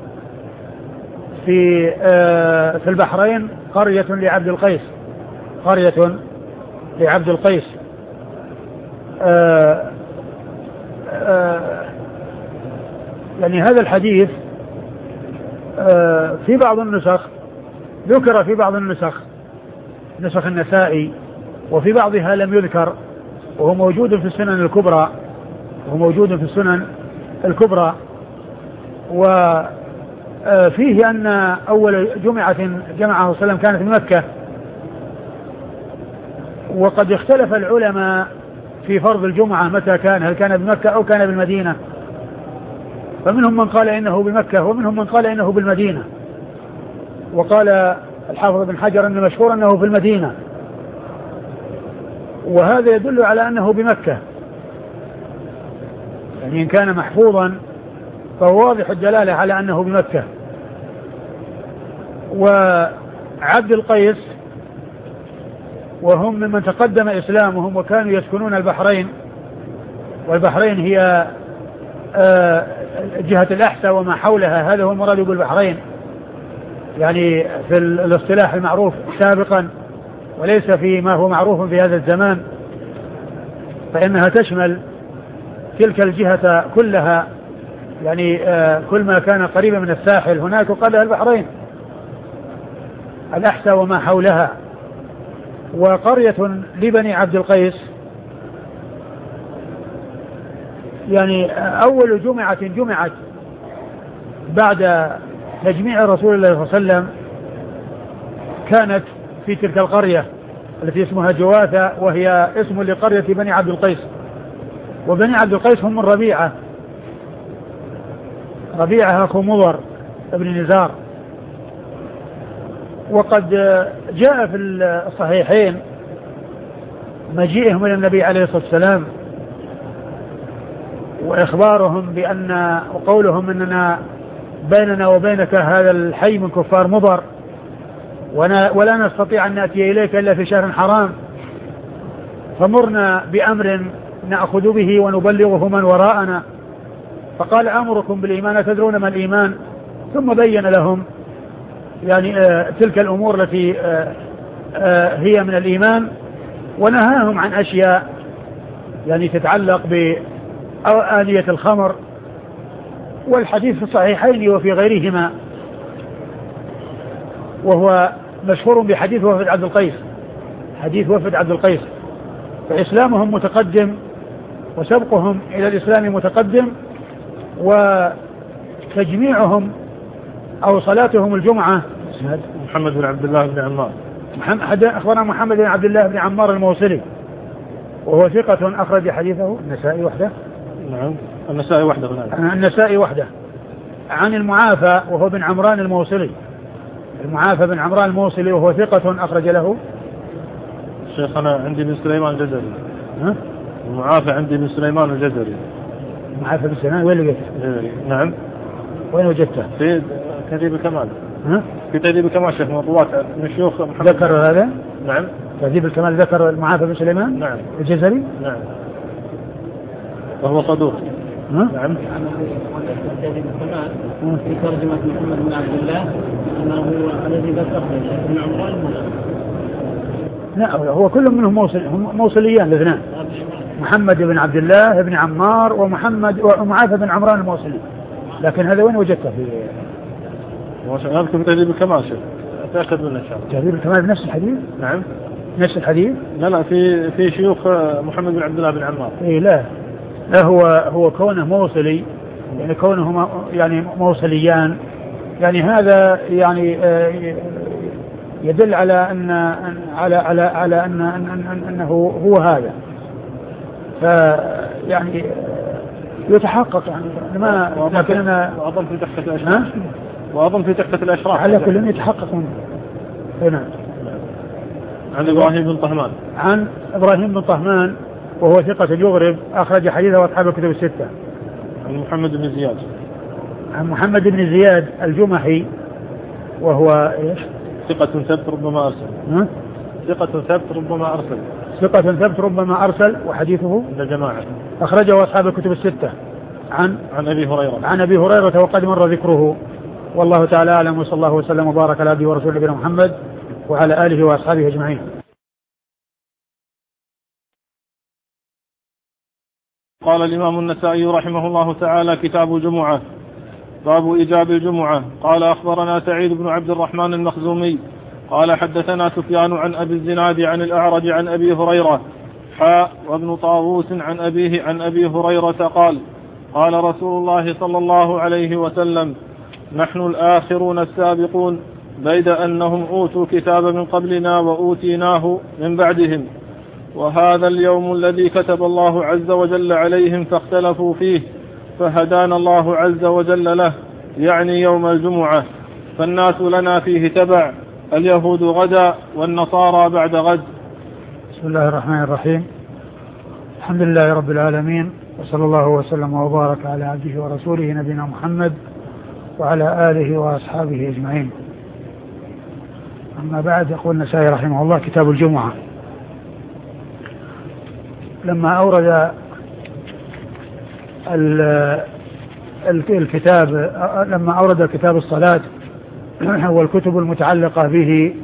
في في البحرين قرية لعبد القيس قرية لعبد القيس. آآ آآ يعني هذا الحديث في بعض النسخ ذكر في بعض النسخ نسخ النسائي وفي بعضها لم يذكر، وهو موجود في السنن الكبرى وهو موجود في السنن الكبرى. وفيه أن أول جمعة جمعه صلى الله عليه وسلم كانت في مكة، وقد اختلف العلماء في فرض الجمعة متى كان، هل كان بمكة أو كان بالمدينة، فمنهم من قال إنه بمكة ومنهم من قال إنه بالمدينة، وقال الحافظ بن حجر أن مشهور أنه في المدينة، وهذا يدل على أنه بمكة، يعني إن كان محفوظا فهو واضح الدلالة على أنه بمكة. وعبد القيس وهم ممن تقدم إسلامهم وكانوا يسكنون البحرين، والبحرين هي جهة الأحساء وما حولها، هذا هو المراد بالبحرين يعني في الاصطلاح المعروف سابقا، وليس فيما هو معروف في هذا الزمان، فإنها تشمل تلك الجهة كلها، يعني كل ما كان قريبا من الساحل هناك قال البحرين الأحساء وما حولها. وقرية لبني عبد القيس يعني أول جمعة جمعت بعد تجميع رسول الله صلى الله عليه وسلم كانت في تلك القرية التي اسمها جواثة، وهي اسم لقرية بني عبد القيس. وبني عبد القيس هم من ربيعة، ربيعة أخو مضر ابن نزار. وقد جاء في الصحيحين مجيئهم إلى النبي عليه الصلاة والسلام وإخبارهم بأن وقولهم أننا بيننا وبينك هذا الحي من كفار مضر، ولا نستطيع أن نأتي إليك إلا في شهر حرام، فمرنا بأمر نأخذ به ونبلغه من وراءنا. فقال أمركم بالإيمان، تدرون ما الإيمان؟ ثم بين لهم يعني آه تلك الأمور التي آه آه هي من الإيمان، ونهاهم عن أشياء يعني تتعلق بآنية الخمر. والحديث في الصحيحين وفي غيرهما، وهو مشهور بحديث وفد عبد القيس، حديث وفد عبد القيس. فإسلامهم متقدم وسبقهم إلى الإسلام متقدم، وتجميعهم أو صلاتهم الجمعة. محمد بن عبد الله بن عمار، محمد أخبرنا محمد بن عبد الله بن عمار الموصلي، وهو ثقة أخرج حديثه النسائي وحده. نعم النسائي وحده. النسائي وحده. عن المعافى وهو بن عمران الموصلي، المعافى بن عمران الموصلي وهو ثقة أخرج له. شيخنا عندي بن سليمان الجزري. ها؟ المعافى عندي بن سليمان الجزري. المعافى بن سليمان وين لقيته؟ نعم. وين وجدته؟ في تهذيب الكمال. ها؟ في تهذيب الكمال شيخ مطوات من شيوخ محمد. ذكر هذا؟ نعم. تهذيب الكمال ذكر المعافى بن سليمان؟ نعم. الجزري؟ نعم. وهو صدوق. ها؟ نعم. تهذيب الكمال في ترجمة محمد بن عبد الله أنه هو الذي ذكر بن عمران الموصلي. لا هو كل منهم موصل، هم موصليان الاثنان، محمد بن عبد الله بن عمار ومحمد ومعافى بن عمران الموصلي. لكن هذا وين وجدته؟ في هذا في تهذيب الكمال شيخ، أتأكد منه إن شاء الله. تهذيب الكمال بنفس الحديث؟ نعم. نفس الحديث؟ لا لا في في شيوخ محمد بن عبد الله بن عمار. إيه لا لا هو هو كونه موصلي، يعني كونه يعني موصليان، يعني هذا يعني يدل على أن على على على أن أن أنه هو هذا. فيعني يتحقق يعني ما، لكن أنا وأظن في تحت الأشراف. وأظن في تحت الأشراف. على كل يتحقق منه. هنا. عن إبراهيم بن طهمان. عن إبراهيم بن طهمان وهو ثقة يغرب، أخرج حديثه أصحاب الكتب الستة. عن محمد بن زياد. عن محمد بن زياد الجمحي وهو إيش؟ ثقة ثبت ربما أرسل. ها؟ ثقة ثبت ربما أرسل. ثقة ثبت ربما أرسل، وحديثه عند جماعة. أخرجه أصحاب الكتب الستة. عن عن أبي هريرة. عن أبي هريرة وقد مر ذكره. والله تعالى أعلم، وصلى الله وسلم وبارك على عبده ورسوله نبينا محمد وعلى آله وأصحابه أجمعين. قال الإمام النسائي رحمه الله تعالى: كتاب الجمعة، باب إيجاب الجمعة. قال أخبرنا سعيد بن عبد الرحمن المخزومي قال حدثنا سفيان عن أبي الزناد عن الأعرج عن أبي هريرة حاء وابن طاووس عن أبيه عن أبي هريرة قال: قال رسول الله صلى الله عليه وسلم: نحن الآخرون السابقون، بيد أنهم أوتوا كتاب من قبلنا وأوتيناه من بعدهم، وهذا اليوم الذي كتب الله عز وجل عليهم فاختلفوا فيه، فهدانا الله عز وجل له، يعني يوم الجمعة، فالناس لنا فيه تبع، اليهود غدا والنصارى بعد غد. بسم الله الرحمن الرحيم. الحمد لله رب العالمين، وصلى الله وسلم وبارك على عبده ورسوله نبينا محمد وعلى آله وأصحابه أجمعين. أما بعد، يقول النسائي رحمه الله: كتاب الجمعة. لما أورد الكتاب لما أورد كتاب الصلاة والكتب المتعلقة به،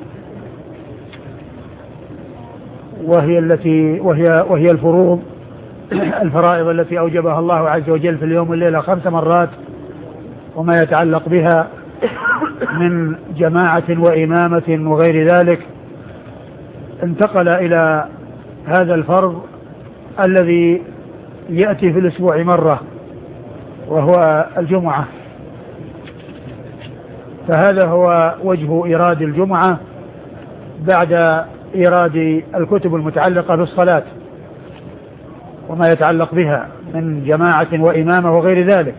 وهي التي وهي وهي الفروض الفرائض التي أوجبها الله عز وجل في اليوم والليلة خمس مرات، وما يتعلق بها من جماعة وإمامة وغير ذلك، انتقل إلى هذا الفرض الذي يأتي في الأسبوع مرة وهو الجمعة. فهذا هو وجه إيراد الجمعة بعد إيراد الكتب المتعلقة بالصلاة وما يتعلق بها من جماعة وإمامة وغير ذلك،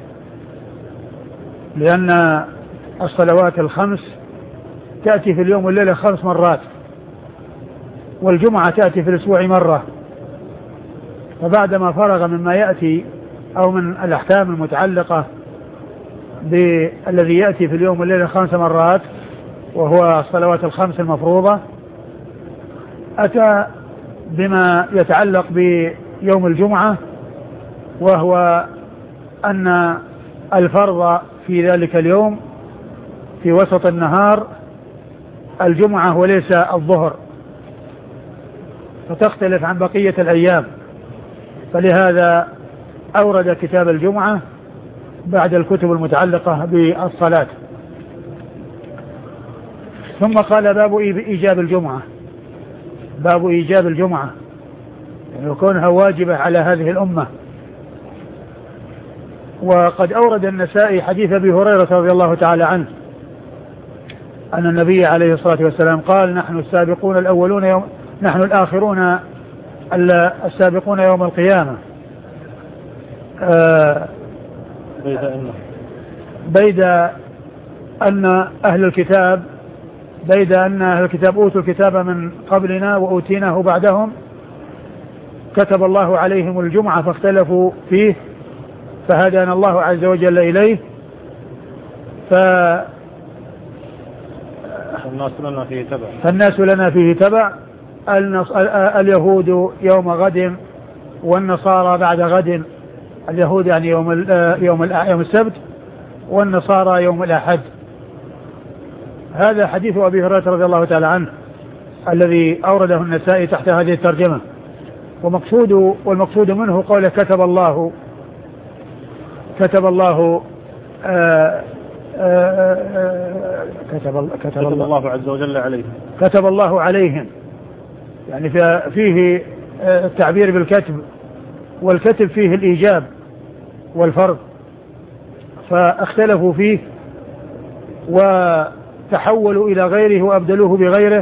لأن الصلوات الخمس تأتي في اليوم والليلة خمس مرات، والجمعة تأتي في الأسبوع مرة. فبعدما فرغ مما يأتي أو من الأحكام المتعلقة بالذي يأتي في اليوم والليلة خمس مرات وهو الصلوات الخمس المفروضة، أتى بما يتعلق بيوم الجمعة، وهو أن الفرض في ذلك اليوم في وسط النهار الجمعة وليس الظهر، فتختلف عن بقية الأيام، فلهذا أورد كتاب الجمعة بعد الكتب المتعلقة بالصلاة. ثم قال باب إيجاب الجمعة، باب إيجاب الجمعة يعني كونها واجبة على هذه الأمة. وقد أورد النسائي حديث أبي هريرة رضي الله تعالى عنه أن النبي عليه الصلاة والسلام قال: نحن السابقون الأولون يوم نحن الآخرون السابقون يوم القيامة. آه بيد أن أهل الكتاب بيد أن أهل الكتاب أوتوا الكتاب من قبلنا وأوتيناه بعدهم، كتب الله عليهم الجمعة فاختلفوا فيه فهدانا الله عز وجل إليه. ف الناس لنا فيه تبع فالناس لنا فيه تبع اليهود يوم غد والنصارى بعد غد، اليهود يعني يوم يوم يوم السبت والنصارى يوم الأحد. هذا حديث أبي هريرة رضي الله تعالى عنه الذي أورده النسائي تحت هذه الترجمة. ومقصود والمقصود منه قوله كتب الله كتب الله آآ آآ كتب, كتب, كتب الله, الله عز وجل عليهم كتب الله عليهم، يعني فيه التعبير بالكتب، والكتب فيه الإيجاب والفرض، فاختلفوا فيه وتحولوا إلى غيره وأبدلوه بغيره.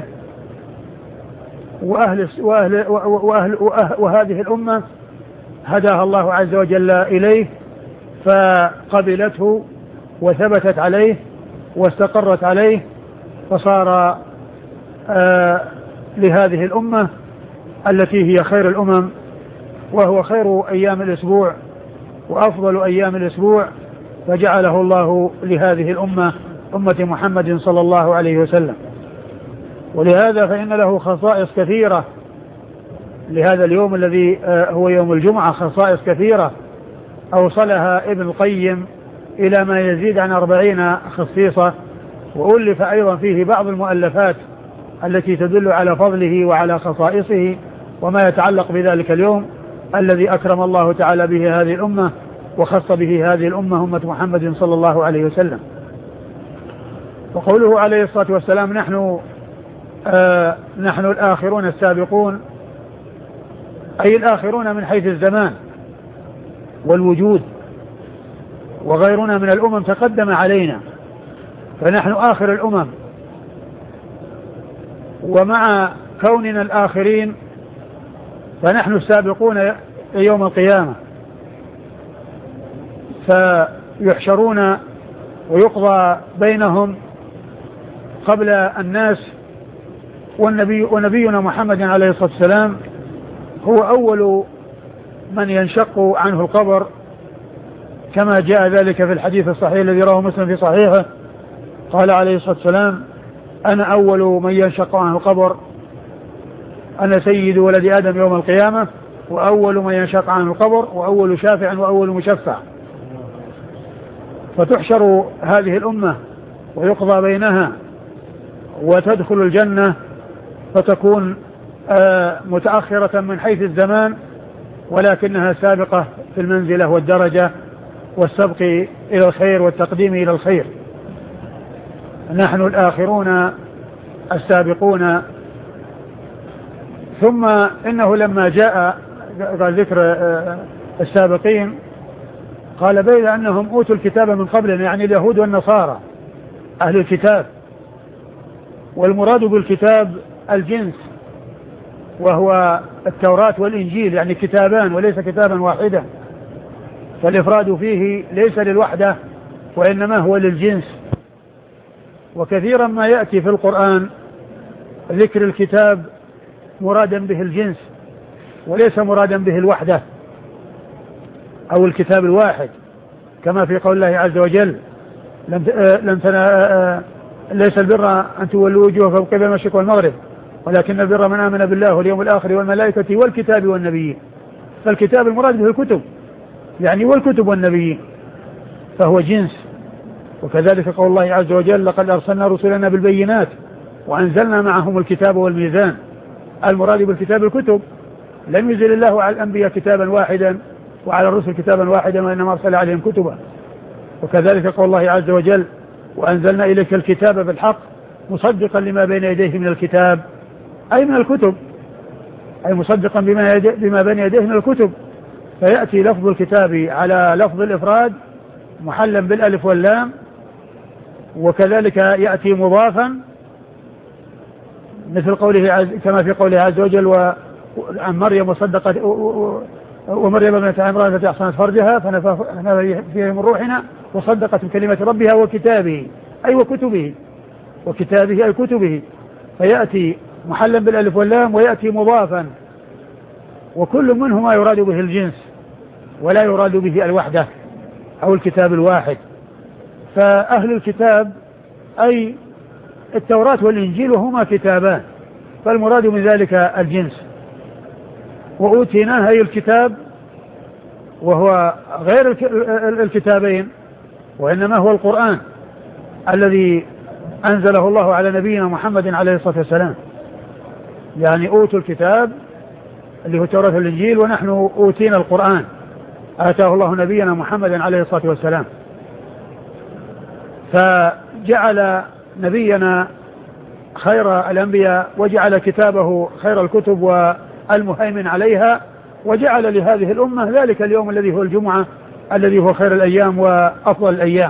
وأهل, وأهل, وأهل, وأهل وهذه الأمة هداها الله عز وجل إليه فقبلته وثبتت عليه واستقرت عليه، فصار آه لهذه الأمة التي هي خير الأمم، وهو خير أيام الأسبوع وأفضل أيام الأسبوع، فجعله الله لهذه الأمة أمة محمد صلى الله عليه وسلم. ولهذا فإن له خصائص كثيرة لهذا اليوم الذي هو يوم الجمعة، خصائص كثيرة أوصلها ابن القيم إلى ما يزيد عن أربعين خصيصة، وألف أيضا فيه بعض المؤلفات التي تدل على فضله وعلى خصائصه وما يتعلق بذلك اليوم الذي أكرم الله تعالى به هذه الأمة وخص به هذه الأمة أمة محمد صلى الله عليه وسلم. وقوله عليه الصلاة والسلام نحن آه نحن الآخرون السابقون، أي الآخرون من حيث الزمان والوجود، وغيرنا من الأمم تقدم علينا، فنحن آخر الأمم. ومع كوننا الآخرين فنحن السابقون يوم القيامة، فيحشرون ويقضى بينهم قبل الناس. والنبي ونبينا محمد عليه الصلاة والسلام هو أول من ينشق عنه القبر، كما جاء ذلك في الحديث الصحيح الذي رواه مسلم في صحيحه، قال عليه الصلاة والسلام أنا أول من ينشق عنه القبر، أنا سيد ولد آدم يوم القيامة، وأول من ينشق عنه القبر، وأول شافع وأول مشفع. فتحشر هذه الأمة ويقضى بينها وتدخل الجنة، فتكون آه متأخرة من حيث الزمان، ولكنها سابقة في المنزلة والدرجة والسبق إلى الخير والتقديم إلى الخير. نحن الآخرون السابقون. ثم إنه لما جاء قال ذكر السابقين قال بيد أنهم أوتوا الكتاب من قبلنا، يعني اليهود والنصارى أهل الكتاب، والمراد بالكتاب الجنس وهو التوراة والإنجيل، يعني كتابان وليس كتابا واحدا، فالإفراد فيه ليس للوحدة وإنما هو للجنس. وكثيرا ما يأتي في القرآن ذكر الكتاب مرادا به الجنس وليس مرادا به الوحدة أو الكتاب الواحد، كما في قول الله عز وجل لم لم ليس البر أن تولوا وجوهكم قبل المشرق والمغرب ولكن البر من آمن بالله واليوم الآخر والملائكة والكتاب والنبيين. فالكتاب المراد به الكتب، يعني والكتب والنبيين، فهو جنس. وكذلك قول الله عز وجل لقد أرسلنا رسلنا بالبينات وأنزلنا معهم الكتاب والميزان. المراد بالكتاب الكتب، لم ينزل الله على الأنبياء كتابا واحدا وعلى الرسل كتابا واحدا وإنما أرسل عليهم كتبا. وكذلك قول الله عز وجل وأنزلنا إليك الكتاب بالحق مصدقا لما بين يديه من الكتاب، أي من الكتب، أي مصدقا بما, بما بين يديه من الكتب. فيأتي لفظ الكتاب على لفظ الإفراد محلا بالألف واللام، وكذلك يأتي مضافا مثل قوله عز كما في قوله عز وجل وعن مريم وصدقت ومريم ابنة عمران التي أحصنت فرجها فنفخنا فيه من روحنا وصدقت بكلمة ربها وكتابه، أي وكتبه، وكتابه أي كتبه. فيأتي محلا بالألف واللام ويأتي مضافا، وكل منهما يراد به الجنس ولا يراد به الوحدة أو الكتاب الواحد. فأهل الكتاب أي التوراة والإنجيل وهما كتابان، فالمراد من ذلك الجنس. وأوتيناه أي الكتاب وهو غير الكتابين وإنما هو القرآن الذي أنزله الله على نبينا محمد عليه الصلاة والسلام. يعني أوتوا الكتاب اللي هو التوراة والإنجيل ونحن أوتينا القرآن آتاه الله نبينا محمد عليه الصلاة والسلام. فجعل نبينا خير الأنبياء وجعل كتابه خير الكتب والمهيمن عليها، وجعل لهذه الأمة ذلك اليوم الذي هو الجمعة الذي هو خير الأيام وأفضل الأيام.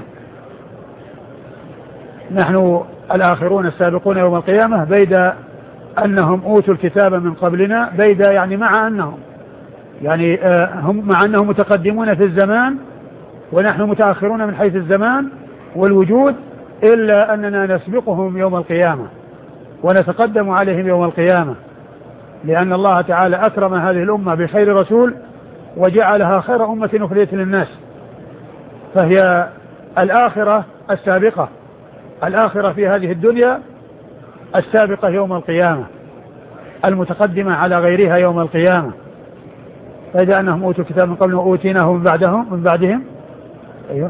نحن الآخرون السابقون يوم القيامة بيد أنهم أوتوا الكتاب من قبلنا، بيد يعني مع أنهم يعني هم مع أنهم متقدمون في الزمان ونحن متأخرون من حيث الزمان والوجود، إلا أننا نسبقهم يوم القيامة ونتقدم عليهم يوم القيامة، لأن الله تعالى أكرم هذه الأمة بخير رسول وجعلها خير أمة أخرجت للناس، فهي الآخرة السابقة، الآخرة في هذه الدنيا السابقة يوم القيامة، المتقدمة على غيرها يوم القيامة. فإذا أنهم أوتوا الكتاب من قبل وأوتيناه من بعدهم من بعدهم أيوه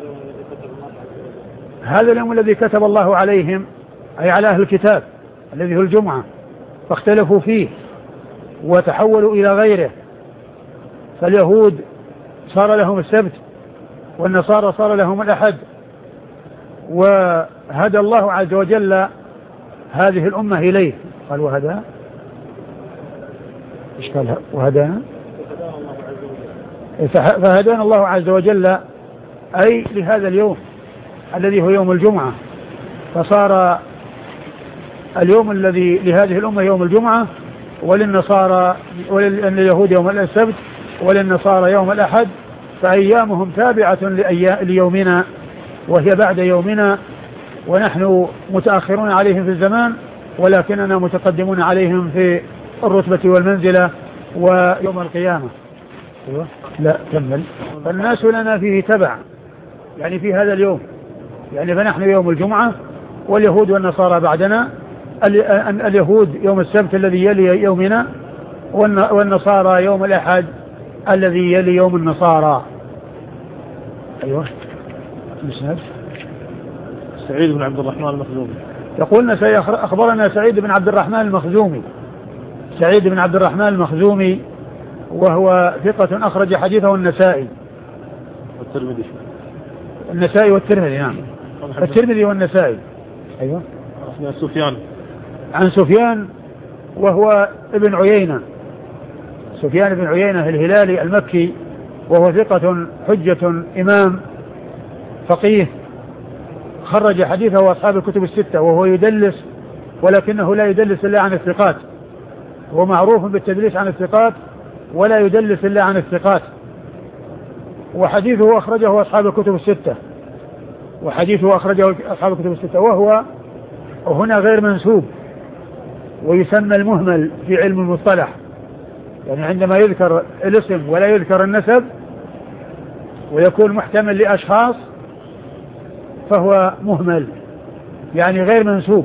هذا اليوم الذي كتب الله عليهم أي على أهل الكتاب الذي هو الجمعة، فاختلفوا فيه وتحولوا إلى غيره. فاليهود صار لهم السبت والنصارى صار لهم الأحد، وهدى الله عز وجل هذه الأمة إليه. قال وهدى إيش قال وهدانا فهدانا الله عز وجل أي لهذا اليوم الذي هو يوم الجمعة، فصار اليوم الذي لهذه الأمة يوم الجمعة، وللنصارى ولليهود يوم السبت وللنصارى يوم الأحد، فأيامهم تابعة ليومنا وهي بعد يومنا، ونحن متأخرون عليهم في الزمان ولكننا متقدمون عليهم في الرتبة والمنزلة ويوم القيامة. لا كمل. فالناس لنا فيه تبع يعني في هذا اليوم، يعني فنحن يوم الجمعة واليهود والنصارى بعدنا، اليهود يوم السبت الذي يلي يومنا والنصارى يوم الأحد الذي يلي يوم النصارى. أيوة مسند سعيد بن عبد الرحمن المخزومي يقولنا أخبرنا سعيد بن عبد الرحمن المخزومي سعيد بن عبد الرحمن المخزومي وهو ثقة أخرج حديثه النسائي والترمذي النسائي والترمذي نعم الترمذي والنسائي. أيوة عن سفيان عن سفيان وهو ابن عيينة، سفيان بن عيينة الهلالي المكي وهو ثقة حجة إمام فقيه خرج حديثه أصحاب الكتب الستة، وهو يدلس ولكنه لا يدلس إلا عن الثقات، هو معروف بالتدليس عن الثقات ولا يدلس إلا عن الثقات. وحديثه أخرجه أصحاب الكتب الستة وحديثه أخرجه أصحاب الكتب الستة وهو هنا غير منسوب، ويسمى المهمل في علم المصطلح، يعني عندما يذكر الاسم ولا يذكر النسب ويكون محتمل لأشخاص فهو مهمل، يعني غير منسوب.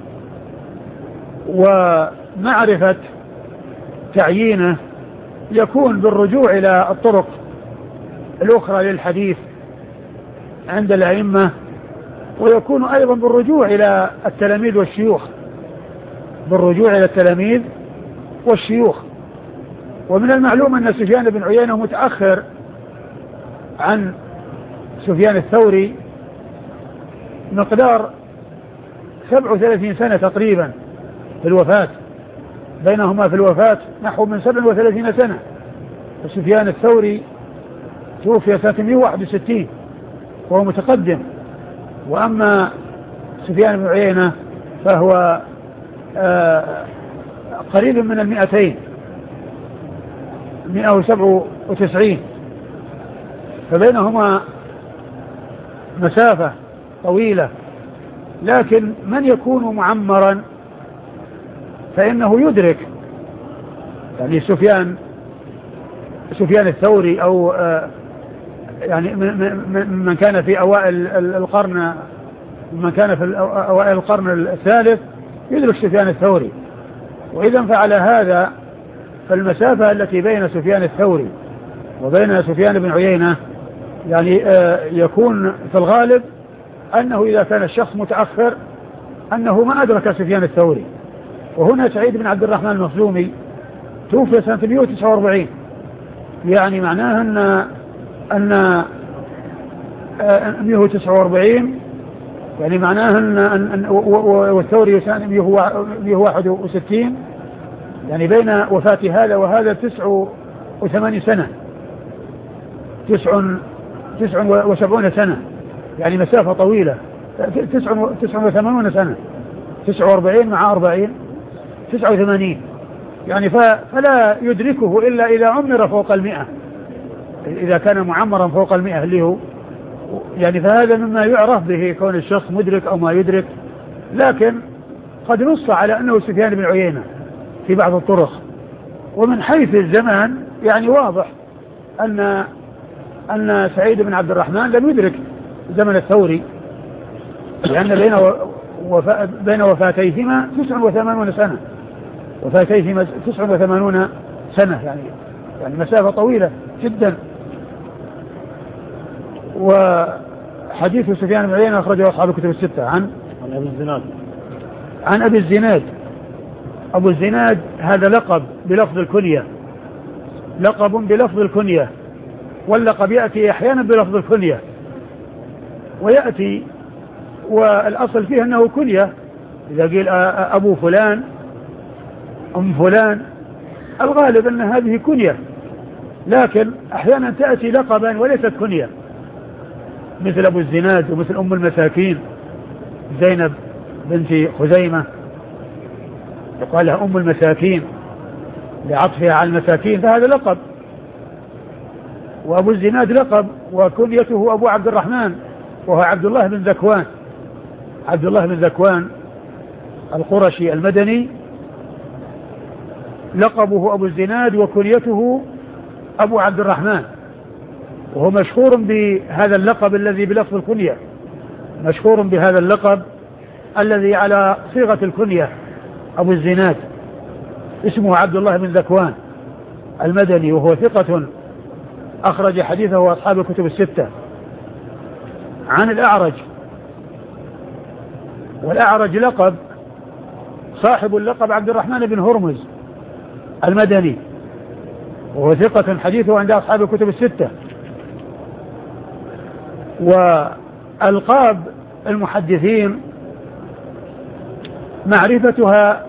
ومعرفة تعيينه يكون بالرجوع إلى الطرق الأخرى للحديث عند الأئمة، ويكون أيضا بالرجوع إلى التلاميذ والشيوخ بالرجوع إلى التلاميذ والشيوخ. ومن المعلوم أن سفيان بن عيينة متأخر عن سفيان الثوري مقدار سبع وثلاثين سنة تقريبا في الوفاة، بينهما في الوفاة نحو من سبع وثلاثين سنة. سفيان الثوري توفي سنة مئة وواحد وستين وهو متقدم، وأما سفيان بن عيينة فهو آه قريب من المئتين، مئة وسبع وتسعين، فبينهما مسافة طويلة. لكن من يكون معمرا فإنه يدرك، يعني سفيان سفيان الثوري أو آه يعني من كان في أوائل القرن من كان في أوائل القرن الثالث يدرك سفيان الثوري. وإذا فعل هذا فالمسافة التي بين سفيان الثوري وبين سفيان بن عيينة يعني آه يكون في الغالب أنه إذا كان الشخص متأخر أنه ما أدرك سفيان الثوري. وهنا سعيد بن عبد الرحمن المخزومي توفي سنة مئة وتسعة وأربعين، يعني معناه أن أن مئة وتسعة وأربعين يعني معناه أن, أن والثوري سنة مئة وواحد وستين، يعني بين وفاة هذا وهذا تسع وثمانين سنة تسع تسع وسبعون سنة، يعني مسافة طويلة. تسع تسع وثمانون سنة، تسع وأربعين مع أربعين تسع وثمانين، يعني فلا يدركه إلا إذا عمر فوق المئة، إذا كان معمرا فوق المئة اللي هو يعني فهذا مما يعرف به كون الشخص مدرك أو ما يدرك. لكن قد نص على أنه سفيان بن عيينة في بعض الطرق. ومن حيث الزمان يعني واضح أن أن سعيد بن عبد الرحمن لم يدرك زمن الثوري، لأن بين وفا بين وفاتيهما تسع وثمانون سنة وفاتيهما تسع وثمانون سنة، يعني يعني مسافة طويلة جدا. وحديث سفيان بن عيينة أخرجه أصحاب الكتب الستة عن عن أبي الزناد عن أبي الزناد. أبو الزناد هذا لقب بلفظ الكنية، لقب بلفظ الكنية، واللقب يأتي أحيانا بلفظ الكنية ويأتي والأصل فيه أنه كنية، إذا قيل أبو فلان أم فلان الغالب أن هذه كنية، لكن أحيانا تأتي لقبا وليست كنية، مثل أبو الزناد ومثل أم المساكين زينب بنت خزيمة يقال لها أم المساكين لعطفها على المساكين، فهذا لقب. وأبو الزناد لقب وكنيته أبو عبد الرحمن، وهو عبد الله بن ذكوان عبد الله بن ذكوان القرشي المدني، لقبه أبو الزناد وكنيته أبو عبد الرحمن، وهو مشهور بهذا اللقب الذي بلفظ الكنية، مشهور بهذا اللقب الذي على صيغة الكنية أبو الزناد، اسمه عبد الله بن ذكوان المدني، وهو ثقة أخرج حديثه أصحاب الكتب الستة. عن الأعرج، والأعرج لقب صاحب اللقب عبد الرحمن بن هرمز المدني، وهو ثقة حديثه عند أصحاب الكتب الستة. وألقاب المحدثين معرفتها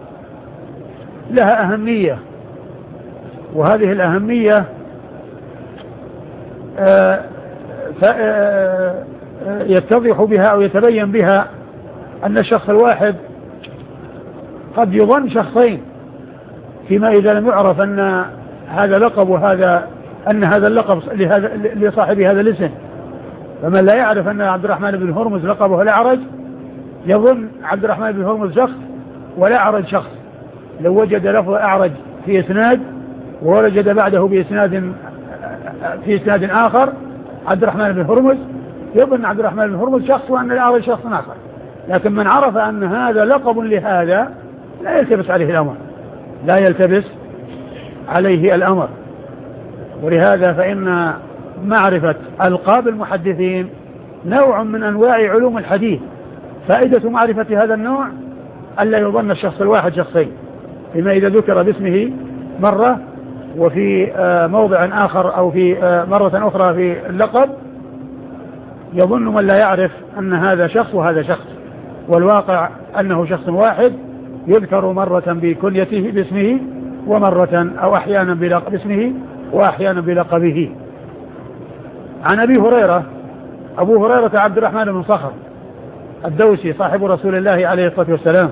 لها أهمية، وهذه الأهمية يتضح بها أو يتبين بها أن الشخص الواحد قد يظن شخصين، فيما إذا لم يعرف أن هذا لقب وهذا أن هذا اللقب لهذا لصاحب هذا الاسم. فمن لا يعرف أن عبد الرحمن بن هرمز لقبه الأعرج يظن عبد الرحمن بن هرمز شخص والأعرج شخص. لو وجد لفظ أعرج في إسناد ووجد بعده بإسناد في إسناد آخر عبد الرحمن بن هرمز يظن عبد الرحمن بن هرمز شخص وأن الأعرج شخص آخر. لكن من عرف أن هذا لقب لهذا لا يلتبس عليه الأمر لا يلتبس عليه الأمر. ولهذا فإن معرفة ألقاب المحدثين نوع من أنواع علوم الحديث. فائدة معرفة هذا النوع ألا يظن الشخص الواحد شخصين، فيما إذا ذكر باسمه مرة وفي موضع آخر أو في مرة أخرى في اللقب يظن من لا يعرف أن هذا شخص وهذا شخص، والواقع أنه شخص واحد يذكر مرة بكنيته باسمه ومرة أو أحيانا باسمه وأحيانا بلقبه. عن أبي هريرة أبو هريرة عبد الرحمن بن صخر الدوسي صاحب رسول الله عليه الصلاة والسلام،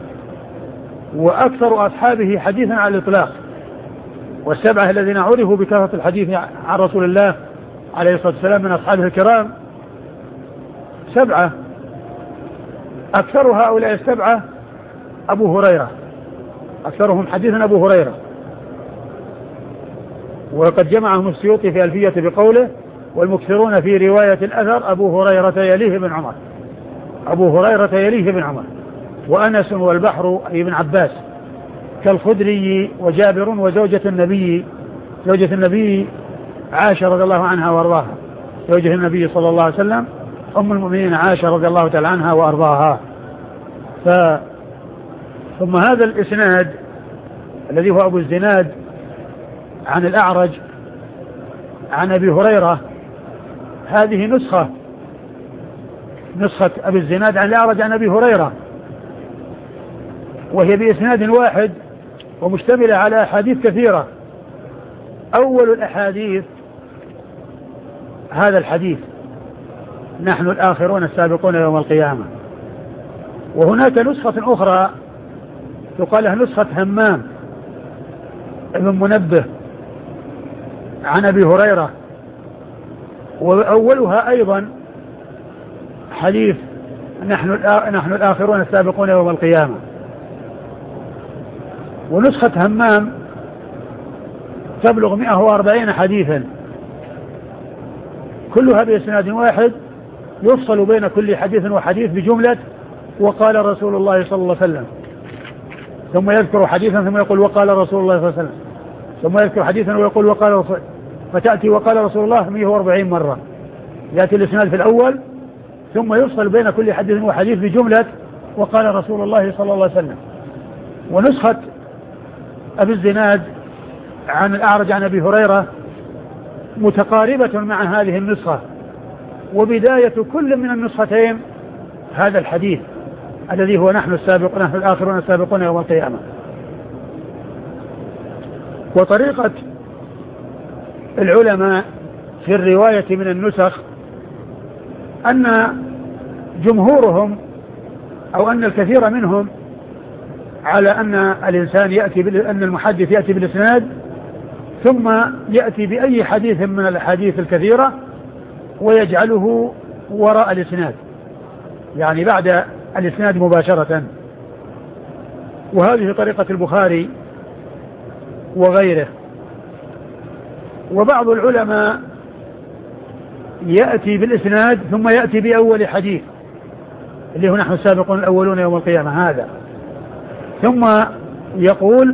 وأكثر أصحابه حديثا على الإطلاق، والسبعة الذين عرفوا بكثرة الحديث عن رسول الله عليه الصلاة والسلام من أصحابه الكرام سبعة، أكثر هؤلاء السبعة أبو هريرة، أكثرهم حديثا أبو هريرة. وقد جمعهم السيوطي في ألفية بقوله والمكثرون في رواية الأثر أبو هريرة يليه بن عمر، أبو هريرة يليه بن عمر وأنس والبحر أي ابن عباس كالخدري وجابر وزوجة النبي زوجة النبي عائشة رضي الله عنها وأرضاها، زوجة النبي صلى الله عليه وسلم أم المؤمنين عائشة رضي الله تعالى عنها وأرضاها. ف ثم هذا الإسناد الذي هو أبو الزناد عن الأعرج عن أبي هريرة، هذه نسخة نسخة أبي الزناد عن الأعرج عن أبي هريرة، وهي بإسناد واحد ومشتملة على أحاديث كثيرة. أول الأحاديث هذا الحديث نحن الآخرون السابقون يوم القيامة. وهناك نسخة أخرى تقال لها نسخة همام ابن منبه عن أبي هريرة، وأولها أيضا حديث نحن نحن الآخرون السابقون يوم القيامة. ونسخة همام تبلغ مئة وأربعين حديثا كلها بإسناد واحد يفصل بين كل حديث وحديث بجملة وقال رسول الله صلى الله عليه وسلم، ثم يذكر حديثا ثم يقول وقال رسول الله صلى الله عليه وسلم، ثم يذكر حديثا ويقول وقال رسول، فتأتي وقال رسول الله مئة وأربعين مرة. يأتي الإسناد في الأول ثم يفصل بين كل حديث وحديث بجملة وقال رسول الله صلى الله عليه وسلم. ونسخة أبي الزناد عن الأعرج عن أبي هريرة متقاربة مع هذه النسخة، وبداية كل من النسختين هذا الحديث الذي هو نحن السابق نحن الآخرون السابقون يوم القيامة. وطريقة العلماء في الرواية من النسخ أن جمهورهم أو أن الكثير منهم على أن الإنسان يأتي أن المحدث يأتي بالإسناد ثم يأتي بأي حديث من الأحاديث الكثيرة ويجعله وراء الإسناد، يعني بعد الإسناد مباشرة. وهذه طريقة البخاري وغيره. وبعض العلماء يأتي بالإسناد ثم يأتي بأول حديث اللي هو نحن السابقون الأولون يوم القيامة هذا، ثم يقول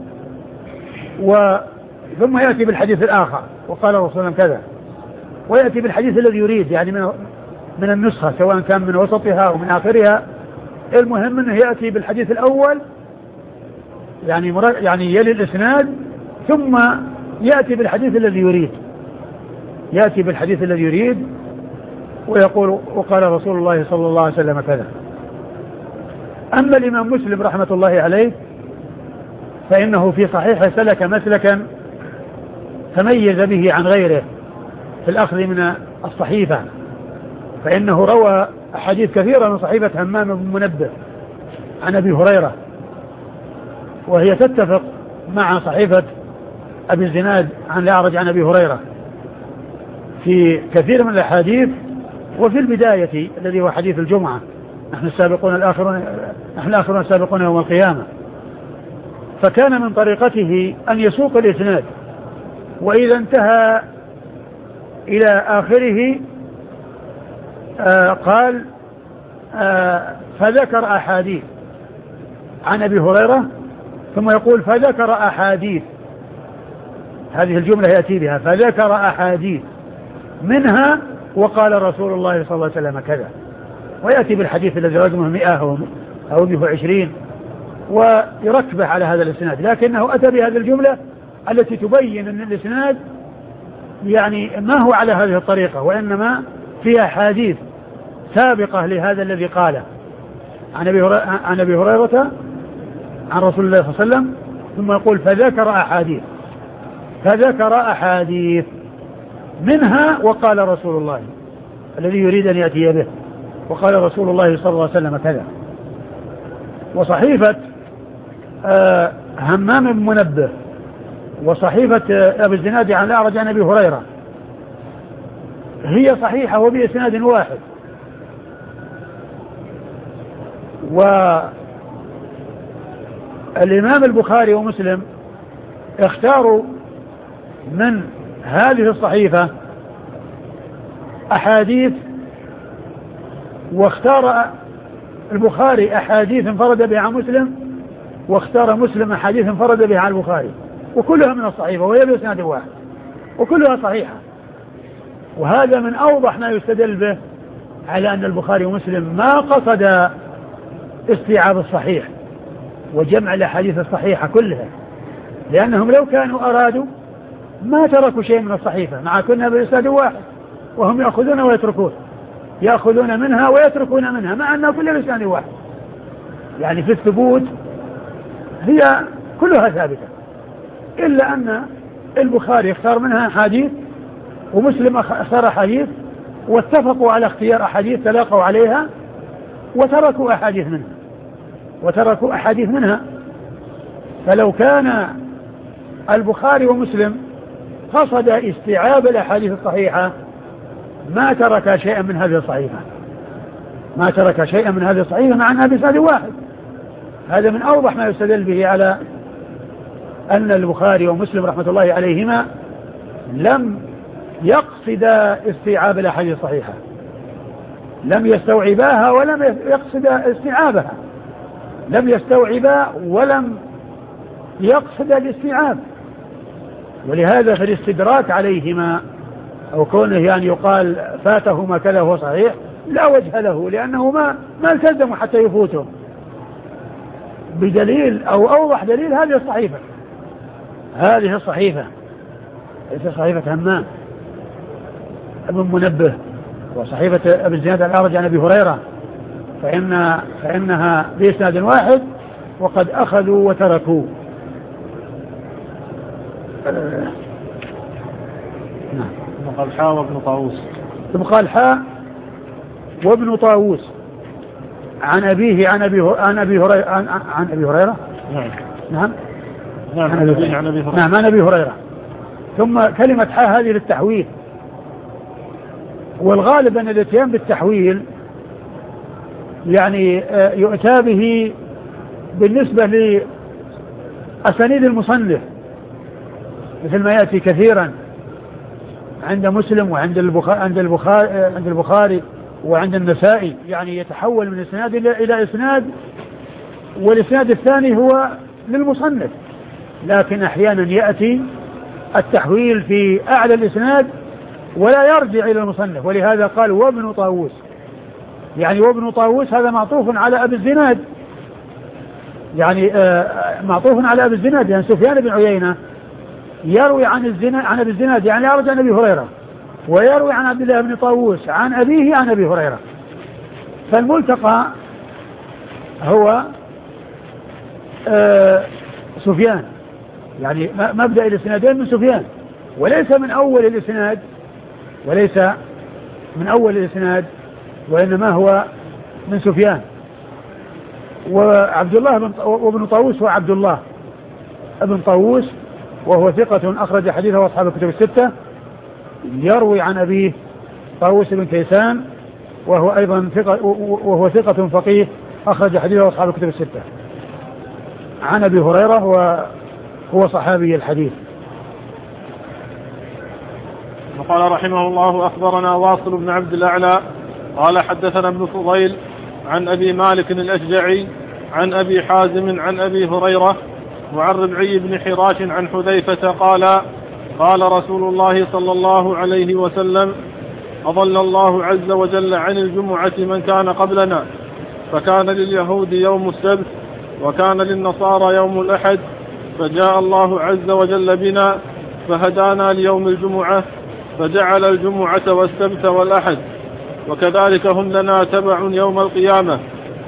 و ثم يأتي بالحديث الآخر وقال رسول الله كذا، ويأتي بالحديث الذي يريد يعني من من النسخة سواء كان من وسطها أو من آخرها. المهم أنه يأتي بالحديث الأول يعني يعني يلي الإسناد ثم يأتي بالحديث الذي يريد يأتي بالحديث الذي يريد ويقول وقال رسول الله صلى الله عليه وسلم كذا. أما الإمام مسلم رحمة الله عليه فإنه في صحيحه سلك مسلكا تميز به عن غيره في الأخذ من الصحيفة، فإنه روى أحاديث كثيرة من صحيفة همام بن منبه عن أبي هريرة، وهي تتفق مع صحيفة أبي الزناد عن الأعرج عن أبي هريرة في كثير من الأحاديث. وفي البداية الذي هو حديث الجمعة نحن السابقون الآخرون نحن الآخرون السابقون يوم القيامة، فكان من طريقته أن يسوق الإسناد، وإذا انتهى إلى آخره آه قال آه فذكر أحاديث عن أبي هريرة، ثم يقول فذكر أحاديث، هذه الجملة يأتي بها فذكر أحاديث منها وقال رسول الله صلى الله عليه وسلم كذا، ويأتي بالحديث الذي رقمه مئة أو مئة وعشرين ويركبه على هذا الإسناد، لكنه أتى بهذه الجملة التي تبين أن الإسناد يعني ما هو على هذه الطريقة، وإنما فيها حديث سابقة لهذا الذي قاله عن أبي هريرة عن أبي هريرة عن رسول الله صلى الله عليه وسلم، ثم يقول فذكر أحاديث فذكر أحاديث منها وقال رسول الله الذي يريد أن يأتي به، وقال رسول الله صلى الله عليه وسلم كذا. وصحيفة آه همام بن منبه وصحيفة آه أبي الزناد عن الأعرج عن أبي هريرة هي صحيحة وبإسناد واحد، والإمام البخاري ومسلم اختاروا من هذه الصحيفة أحاديث، واختار البخاري أحاديث انفرد بها عن مسلم، واختار مسلم أحاديث انفرد بها عن البخاري، وكلها من الصحيفة وهي بإسناد واحد وكلها صحيحة. وهذا من أوضح ما يستدل به على أن البخاري ومسلم ما قصد استيعاب الصحيح وجمع الأحاديث الصحيحة كلها، لأنهم لو كانوا أرادوا ما تركوا شيء من الصحيفة، مع كنا بإسناد واحد وهم يأخذون ويتركون يأخذون منها ويتركون منها، مع أنه كلها بإسناد واحد، يعني في الثبوت هي كلها ثابتة، إلا أن البخاري اختار منها حديث ومسلم اختار حديث، واتفقوا على اختيار أحاديث تلاقوا عليها وتركوا أحاديث منها وتركوا أحاديث منها فلو كان البخاري ومسلم قصد استيعاب الأحاديث الصحيحة ما ترك شيئا من هذه الصحيفة ما ترك شيئا من هذه الصحيفة مع أنها بإسناد واحد. هذا من أوضح ما يستدل به على أن البخاري ومسلم رحمة الله عليهما لم يقصد استيعاب الأحاديث الصحيحة، لم يستوعباها ولم يقصد استيعابها، لم يستوعبا ولم يقصد الاستيعاب. ولهذا في الاستدراك عليهما أو كونه يعني يقال فاتهما كذا هو صحيح لا وجه له، لأنه ما ما التزموا حتى يفوتوا بدليل أو أوضح دليل هذه الصحيفة هذه الصحيفة ليس صحيفة همام ابن منبه وصحيفة أبي الزناد الأعرج عن أبي هريرة، فإن فإنها بإسناد واحد وقد أخذوا وتركوا. نعم. قال حاء وابن طاووس ثم قال حاء وابن طاووس عن أبيه عن أبي عن أبي هريرة عن, عن أبي هريرة نعم نعم نعم عن أبي عن أبي هريرة نعم عن أبي هريرة. ثم كلمة حاء هذه للتحويل، والغالب أن الاتيان بالتحويل يعني يؤتى به بالنسبة لأسانيد المصنف، مثل ما يأتي كثيرا عند مسلم وعند البخاري عند البخاري عند البخاري وعند النسائي، يعني يتحول من إسناد إلى إسناد، والإسناد الثاني هو للمصنف، لكن أحيانا يأتي التحويل في أعلى الإسناد ولا يرجع إلى المصنف، ولهذا قال وابن طاووس، يعني وابن طاووس هذا معطوف على أبي الزناد، يعني آه معطوف على أبي الزناد، يعني سفيان بن عيينة يروي عن الزناد عن أبي الزناد يعني يرجع عن أبي هريرة، ويروي عن عبد الله بن طاووس عن أبيه عن أبي هريرة، فالملتقى هو آه سفيان، يعني مبدأ الإسنادين من سفيان وليس من أول الإسناد وليس من أول الإسناد، وإنما هو من سفيان. وعبد الله بن وابن طاووس هو عبد الله ابن طاووس، وهو ثقة أخرج حديثه أصحاب الكتب الستة، يروي عن أبيه طاووس بن كيسان، وهو أيضا ثقة وهو ثقة فقيه أخرج حديثه أصحاب الكتب الستة، عن أبي هريرة وهو صحابي الحديث. وقال رحمه الله: أخبرنا واصل بن عبد الأعلى قال حدثنا ابن فضيل عن أبي مالك الأشجعي عن أبي حازم عن أبي هريرة وعن ربعي بن حراش عن حذيفة قال: قال رسول الله صلى الله عليه وسلم: أضل الله عز وجل عن الجمعة من كان قبلنا، فكان لليهود يوم السبت وكان للنصارى يوم الأحد، فجاء الله عز وجل بنا فهدانا ليوم الجمعة، فجعل الجمعة والسبت والأحد، وكذلك هم لنا تبع يوم القيامة.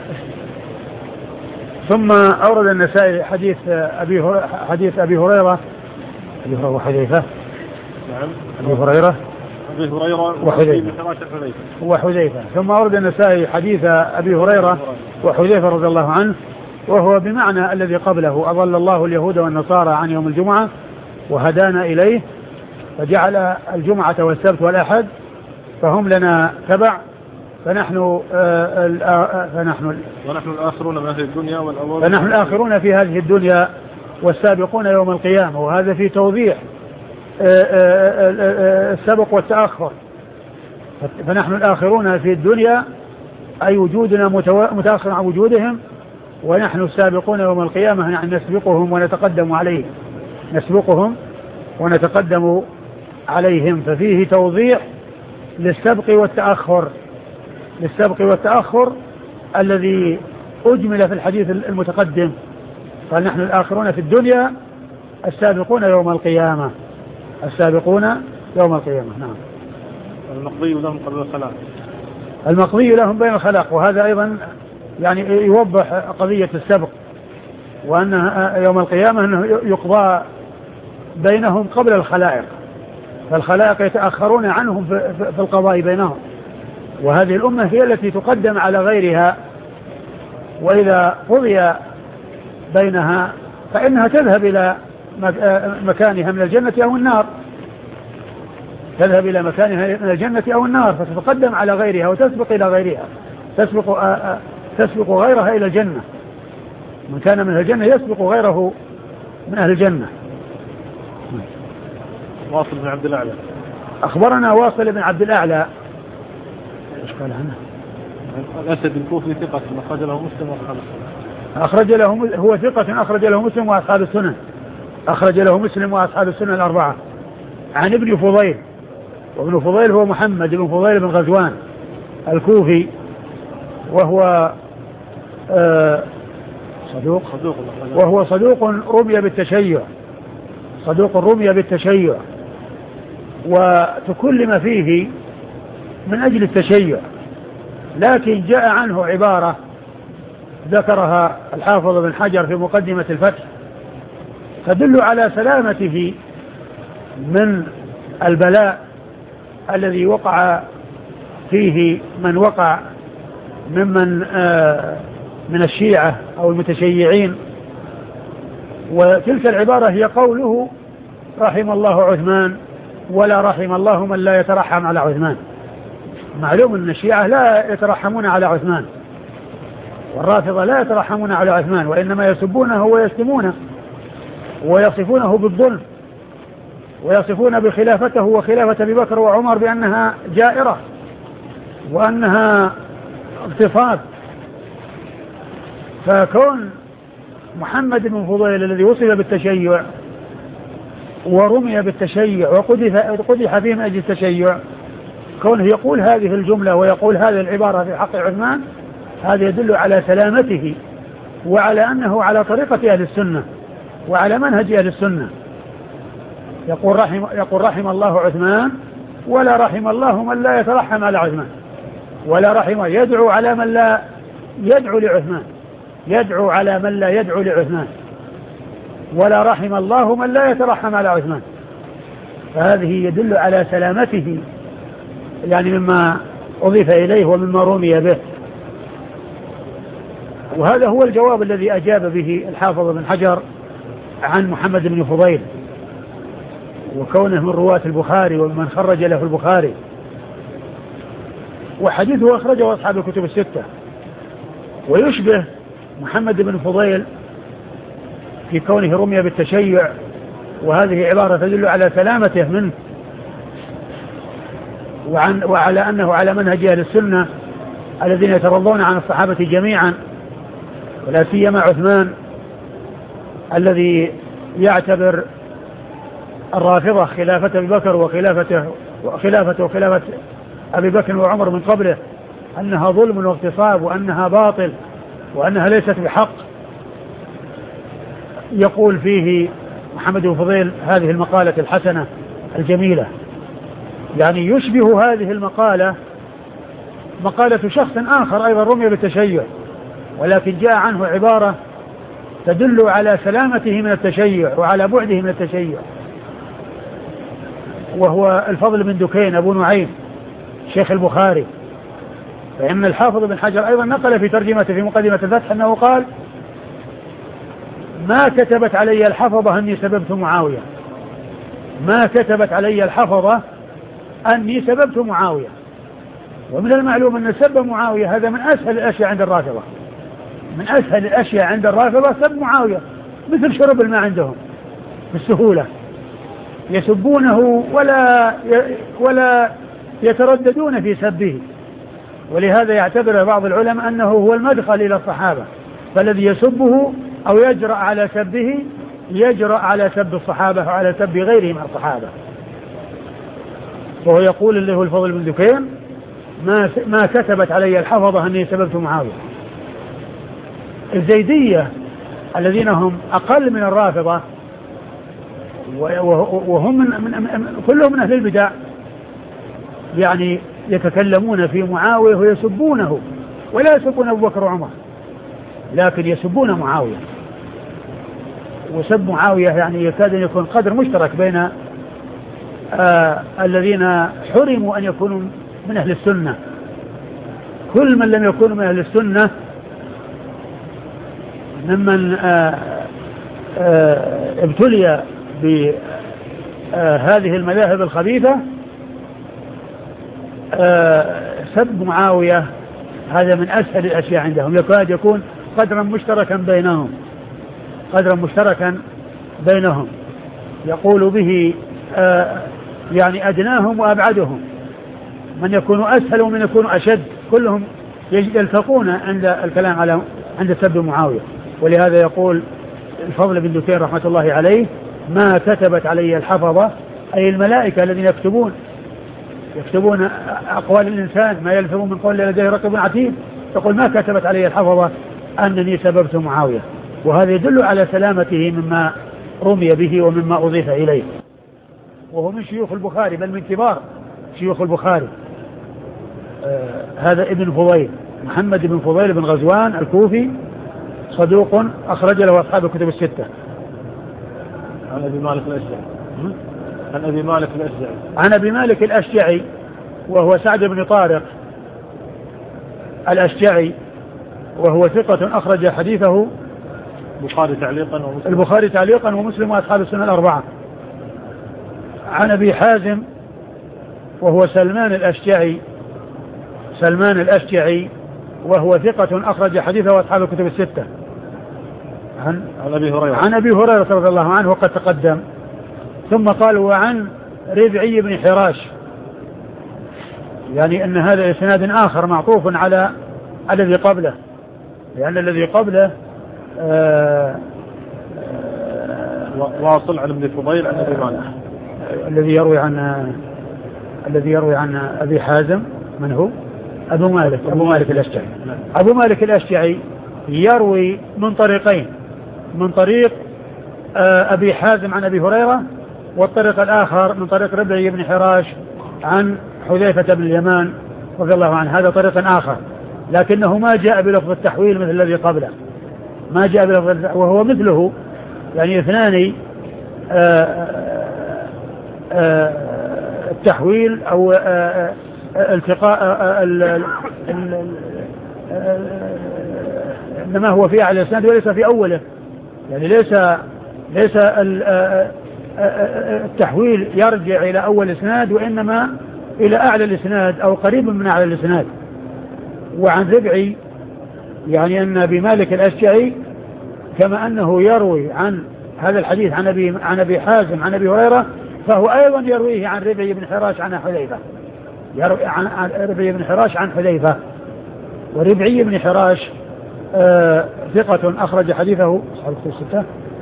ثم أورد النسائي حديث أبي حديث أبي هريرة أبي هريرة وحذيفة نعم أبي هريرة أبي هريرة وحذيفة وحذيفة ثم أورد النسائي حديث أبي هريرة وحذيفة رضي الله عنه، وهو بمعنى الذي قبله: أضل الله اليهود والنصارى عن يوم الجمعة وهدانا إليه، فجعل الجمعة والسبت والأحد فهم لنا تبع، فنحن آه فنحن ونحن الآخرون من أهل الدنيا والأول فنحن الآخرون في هذه الدنيا والسابقون يوم القيامة. وهذا في توضيح آه آه السبق والتأخر. فنحن الآخرون في الدنيا أي وجودنا متأخر عن وجودهم، ونحن السابقون يوم القيامة نحن نسبقهم ونتقدم عليهم نسبقهم ونتقدم عليهم. ففيه توضيح للسبق والتأخر للسبق والتأخر الذي أجمل في الحديث المتقدم. قال: نحن الآخرون في الدنيا السابقون يوم القيامة السابقون يوم القيامة. نعم. المقضي لهم قبل الخلاق المقضي لهم بين الخلاق. وهذا أيضا يعني يوضح قضية السبق، وأن يوم القيامة أنه يقضى بينهم قبل الخلائق، فالخلائق يتأخرون عنهم في القضاء بينهم، وهذه الأمة هي التي تقدم على غيرها، وإذا قضي بينها فإنها تذهب إلى مكانها من الجنة أو النار تذهب إلى مكانها من الجنة أو النار فتتقدم على غيرها وتسبق إلى غيرها تسبق, تسبق غيرها إلى الجنة. من كان من الجنة يسبق غيره من أهل الجنة. واصل بن عبد الأعلى. أخبرنا واصل بن عبد الأعلى. إيش قال عنه؟ الأسد الكوفي ثقة أخرج له مسلم وأصحاب السنن. أخرج له هو ثقة أخرج له مسلم وأصحاب السنن أخرج له مسلم وأصحاب السنن الأربعة. عن ابن فضيل، وابن فضيل هو محمد بن فضيل بن غزوان الكوفي، وهو آه صدوق صدوق وهو صدوق رمي بالتشيع صدوق رمي بالتشيع وتكلم فيه من أجل التشيع، لكن جاء عنه عبارة ذكرها الحافظ بن حجر في مقدمة الفتح تدل على سلامته من البلاء الذي وقع فيه من وقع ممن آه من الشيعة أو المتشيعين. وتلك العبارة هي قوله: رحم الله عثمان ولا رحم الله من لا يترحم على عثمان. معلوم أن الشيعة لا يترحمون على عثمان، والرافضة لا يترحمون على عثمان، وإنما يسبونه ويشتمونه ويصفونه بالظلم، ويصفون بخلافته وخلافة أبي بكر وعمر بأنها جائرة وأنها اغتصاب. فكون محمد بن فضيل الذي وصف بالتشيع ورمي بالتشيع وقدح فيه من أجل التشيع، كونه يقول هذه الجملة ويقول هذه العبارة في حق عثمان، هذا يدل على سلامته وعلى أنه على طريقة أهل السنة وعلى منهج أهل السنة. يقول رحم, يقول رحم الله عثمان ولا رحم الله من لا يترحم على عثمان، ولا رحم يدعو على من لا يدعو لعثمان يدعو على من لا يدعو لعثمان ولا رحم الله من لا يترحم على عثمان. فهذه يدل على سلامته يعني مما أضيف إليه ومما رمي به. وهذا هو الجواب الذي أجاب به الحافظ بن حجر عن محمد بن فضيل، وكونه من رواة البخاري ومن خرج له البخاري، وحديثه أخرجه أصحاب الكتب الستة. ويشبه محمد بن فضيل في كونه رمي بالتشيع، وهذه عبارة تدل على سلامته منه وعن وعلى أنه على منهج أهل السنة الذين يترضون عن الصحابة جميعا، ولا سيما عثمان الذي يعتبر الرافضة خلافة أبي بكر وخلافته وخلافته وخلافة أبي بكر وعمر من قبله أنها ظلم واغتصاب وأنها باطل وأنها ليست بحق. يقول فيه محمد بن فضيل هذه المقالة الحسنة الجميلة، يعني يشبه هذه المقالة مقالة شخص آخر أيضا رمي بالتشيع، ولكن جاء عنه عبارة تدل على سلامته من التشيع وعلى بعده من التشيع، وهو الفضل بن دكين أبو نعيم شيخ البخاري. فإن الحافظ بن حجر أيضا نقل في ترجمته في مقدمة الفتح أنه قال: ما كتبت علي الحفظة أني سببت معاوية، ما كتبت علي الحفظة أني سببت معاوية. ومن المعلوم أن سب معاوية هذا من أسهل الأشياء عند الرافضة، من أسهل الأشياء عند الرافضة سب معاوية، مثل شرب الماء عندهم بالسهولة، يسبونه ولا ولا يترددون في سبه. ولهذا يعتبر بعض العلماء أنه هو المدخل إلى الصحابة، فالذي يسبه أو يجرأ على سبه يجرأ على سب الصحابة وعلى سب غيرهم من الصحابة. وهو يقول اللي هو الفضل بن دكين: ما ما كتبت علي الحفظة أني سببت معاوية. الزيدية الذين هم أقل من الرافضة وهم من من كلهم من أهل البدع، يعني يتكلمون في معاوية ويسبونه، ولا يسبون أبو بكر وعمر، لكن يسبون معاوية. وسب معاوية يعني يكاد أن يكون قدر مشترك بين آه الذين حرموا أن يكونوا من أهل السنة. كل من لم يكونوا من أهل السنة ممن آه آه ابتلي بهذه المذاهب الخبيثة آه سب معاوية هذا من أسهل الأشياء عندهم، يكاد يكون قدرا مشتركا بينهم قدرا مشتركا بينهم يقول به آه يعني أدناهم وأبعدهم، من يكون أسهل ومن يكون أشد، كلهم يلتقون عند الكلام على عند سب معاوية. ولهذا يقول الفضل بن دكين رحمة الله عليه: ما كتبت علي الحفظة، أي الملائكة الذين يكتبون يكتبون أقوال الإنسان، ما يلفظ من قول لديه رقيب عتيد، يقول: ما كتبت علي الحفظة أنني سببت معاوية. وهذا يدل على سلامته مما رمي به ومما أضيف إليه. وهو من شيوخ البخاري، بل من كبار شيوخ البخاري. آه هذا ابن فضيل، محمد بن فضيل بن غزوان الكوفي، صدوق أخرج له أصحاب الكتب الستة. عن أبي مالك الأشجعي عن أبي مالك الأشجعي عن أبي مالك الأشجعي وهو سعد بن طارق الأشجعي، وهو ثقة أخرج حديثه البخاري تعليقا ومسلم البخاري تعليقا ومسلم وأصحاب السنة الأربعة. عن أبي حازم وهو سلمان الأشجعي سلمان الأشجعي وهو ثقة أخرج حديثه وأصحاب الكتب الستة. عن عن أبي هريرة عن أبي هريرة رضي الله عنه وقد تقدم. ثم قال: وعن ربعي بن حراش، يعني أن هذا إسناد آخر معطوف على الذي قبله، لأن الذي قبله آآ آآ واصل عن ابن فضيل عن أبي مالك الذي يروي عن الذي يروي عن أبي حازم. من هو؟ أبو مالك أبو مالك الأشجعي. أبو مالك الأشجعي يروي من طريقين، من طريق أبي حازم عن أبي هريرة، والطريق الآخر من طريق ربعي بن حراش عن حذيفة بن اليمان رضي الله عنه. هذا طريق آخر، لكنه ما جاء بلفظ التحويل مثل الذي قبله، ما جاء بلفظ، وهو مثله يعني اثنان آآ آآ التحويل أو التقاء إنما هو في أعلى الإسناد وليس في أوله، يعني ليس ليس التحويل يرجع إلى أول إسناد وإنما إلى أعلى الإسناد أو قريب من أعلى الإسناد. وعن ربعي يعني أن أبي مالك الأشجعي كما أنه يروي عن هذا الحديث عن أبي عن أبي حازم عن أبي هريرة، فهو أيضا يرويه عن ربعي بن حراش عن حذيفة، يروي عن ربعي بن حراش عن حذيفة. وربعي بن حراش آه ثقة أخرج حديثه أصحاب الكتب الستة.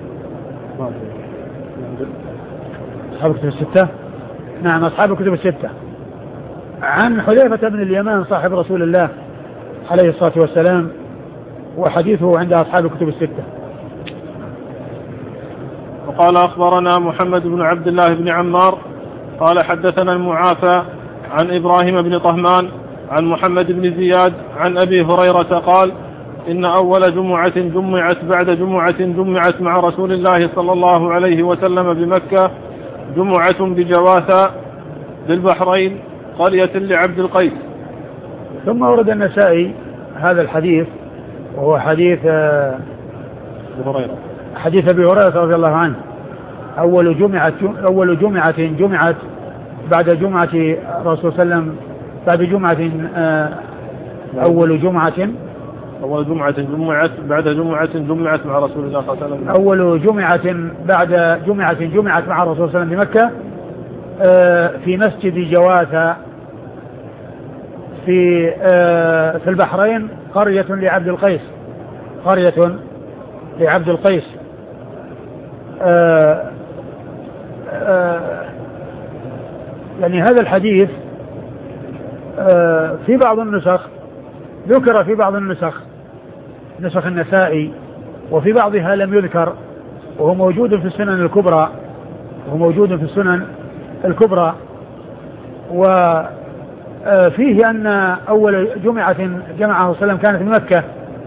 أصحاب الكتب الستة نعم أصحاب الكتب الستة. عن حذيفة بن اليمان صاحب رسول الله عليه الصلاة والسلام، وحديثه عند أصحاب الكتب الستة. وقال أخبرنا محمد بن عبد الله بن عمار قال حدثنا المعافى عن إبراهيم بن طهمان عن محمد بن زياد عن أبي هريرة قال إن أول جمعة جمعت بعد جمعة جمعت مع رسول الله صلى الله عليه وسلم بمكة جمعة بجواثة بالبحرين قرية لعبد القيس. ثم ورد النسائي هذا الحديث وهو حديث أبي هريرة حديث أبي هريرة رضي الله عنه أول جمعة أول جمعة جمعت بعد جمعة رسول صلى الله عليه وسلم بعد جمعة أول جمعة أول جمعة جمعت بعد جمعة جمعت مع رسول الله صلى الله عليه وسلم أول جمعة بعد جمعة جمعت مع رسول صلى الله عليه وسلم بمكة في مسجد جواثة في في البحرين قرية لعبد القيس قرية لعبد القيس. آآ آآ يعني هذا الحديث في بعض النسخ ذكر في بعض النسخ نسخ النسائي وفي بعضها لم يذكر، وهو موجود في السنن الكبرى وهو موجود في السنن الكبرى. وفيه أن أول جمعة جمعه صلى الله عليه وسلم كانت بمكة،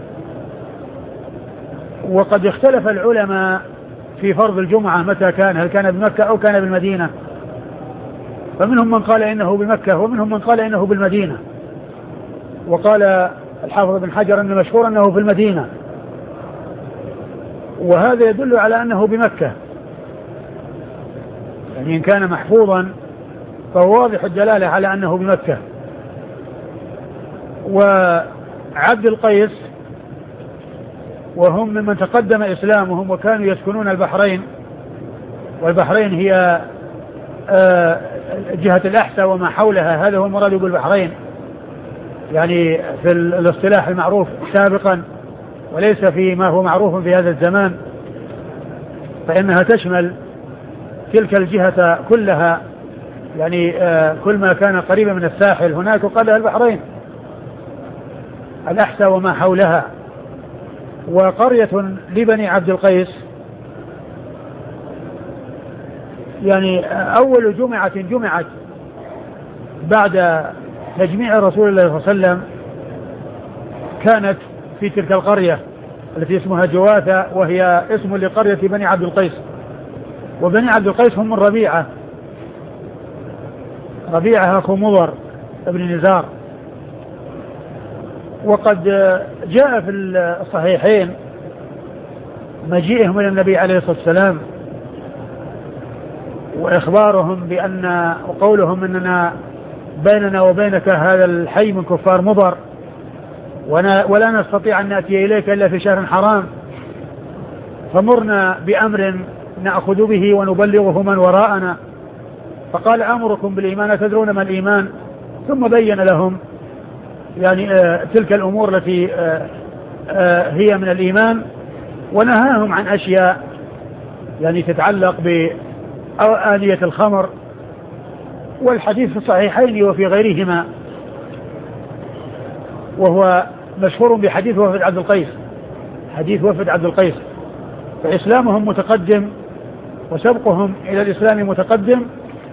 وقد اختلف العلماء في فرض الجمعة متى كان، هل كان بمكة أو كان بالمدينة، فمنهم من قال إنه بمكة ومنهم من قال إنه بالمدينة. وقال الحافظ بن حجر أن مشهور أنه في المدينة، وهذا يدل على أنه بمكة، يعني إن كان محفوظا فهو واضح الدلالة على أنه بمكة. وعبد القيس وهم ممن تقدم إسلامهم وكانوا يسكنون البحرين، والبحرين هي جهة الأحساء وما حولها، هذا هو المراد بالبحرين يعني في الاصطلاح المعروف سابقا، وليس في ما هو معروف في هذا الزمان، فإنها تشمل تلك الجهة كلها، يعني كل ما كان قريبا من الساحل هناك قالها البحرين الأحساء وما حولها. وقرية لبني عبد القيس يعني أول جمعة جمعت بعد تجميع رسول الله صلى الله عليه وسلم كانت في تلك القرية التي اسمها جواثة، وهي اسم لقرية بني عبد القيس. وبني عبد القيس هم من ربيعة ربيعة أخو مضر ابن نزار. وقد جاء في الصحيحين مجيئهم إلى النبي عليه الصلاة والسلام وإخبارهم بأن وقولهم أننا بيننا وبينك هذا الحي من كفار مضر، ولا نستطيع أن نأتي إليك إلا في شهر حرام، فمرنا بأمر نأخذ به ونبلغه من وراءنا. فقال أمركم بالإيمان تدرون ما الإيمان، ثم بين لهم يعني آه تلك الأمور التي آه آه هي من الإيمان، ونهاهم عن أشياء يعني تتعلق بآنية الخمر. والحديث في الصحيحين وفي غيرهما، وهو مشهور بحديث وفد عبد القيس، حديث وفد عبد القيس. فإسلامهم متقدم وسبقهم إلى الإسلام متقدم،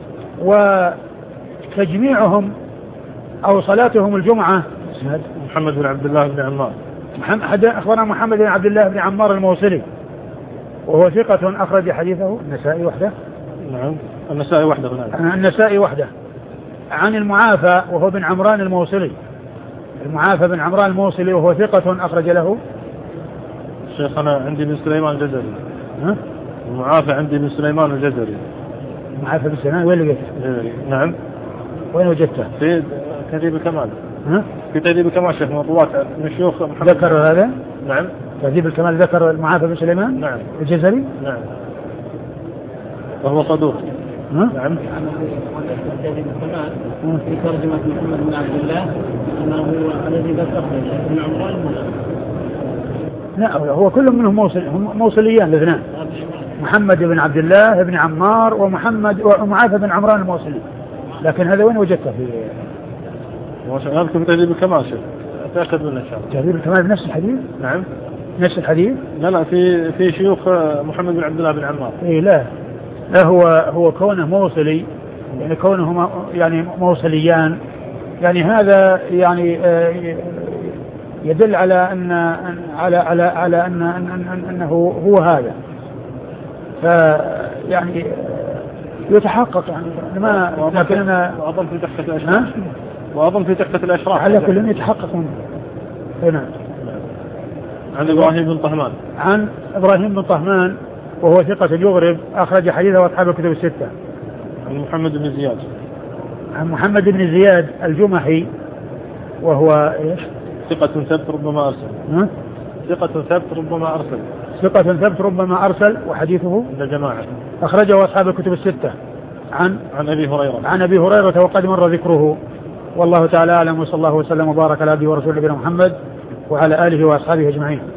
وتجميعهم أو صلاتهم الجمعة. محمد بن عبد الله بن عمار محمد أخبرنا محمد بن عبد الله بن عمار الموصلي، وهو ثقة أخرج حديثه النسائي وحده. نعم النسائي وحده. نعم النسائي وحده. عن المعافى وهو بن عمران الموصلي. المعافى بن عمران الموصلي وهو ثقة أخرج له. شيخ أنا عندي بن سليمان الجزري. ها؟ المعافى عندي بن سليمان الجزري. المعافى بن سليمان وين لقيته؟ نعم. وين وجدته؟ في تهذيب الكمال. ها؟ في تهذيب الكمال شيخ من رواة من شيوخ محمد. ذكر هذا؟ نعم. تهذيب الكمال ذكر المعافى بن سليمان؟ نعم. الجزري؟ نعم. وهو صدوق. ها؟ نعم. تهذيب الكمال في ترجمة محمد بن عبد الله أنه هو الذي ذكر ابن عمران الموصلي. لا هو كل منهم موصل هم موصليان الاثنان. محمد بن عبد الله بن عمار ومحمد ومعافى بن عمران الموصلي. لكن هذا وين وجدته؟ في في تهذيب الكمال شيخ. أتأكد منه إن شاء الله. تهذيب الكمال نفس الحديث؟ نعم. نفس الحديث؟ لا لا في في شيوخ محمد بن عبد الله بن عمار. إيه لا لا هو هو كونه موصلي يعني كونه يعني موصليان يعني هذا يعني يدل على أن على على على أن أن أنه هو هذا. فيعني يتحقق يعني ما لكن أنا وأظن في تحت الأشراف. وأظن في تحت الأشراف. على كل يتحقق منه. هنا. عن إبراهيم بن طهمان. عن إبراهيم بن طهمان وهو ثقة يغرب أخرج حديثه أصحاب الكتب الستة. عن محمد بن زياد. عن محمد بن زياد الجمحي وهو إيش؟ ثقة ثبت ربما أرسل. ها؟ ثقة ثبت ربما أرسل. ثقة ثبت ربما أرسل وحديثه عند جماعة. أخرجه أصحاب الكتب الستة. عن عن أبي هريرة. عن أبي هريرة وقد مر ذكره. والله تعالى أعلم وصلى الله وسلم وبارك على عبده ورسوله نبينا محمد وعلى آله وأصحابه أجمعين.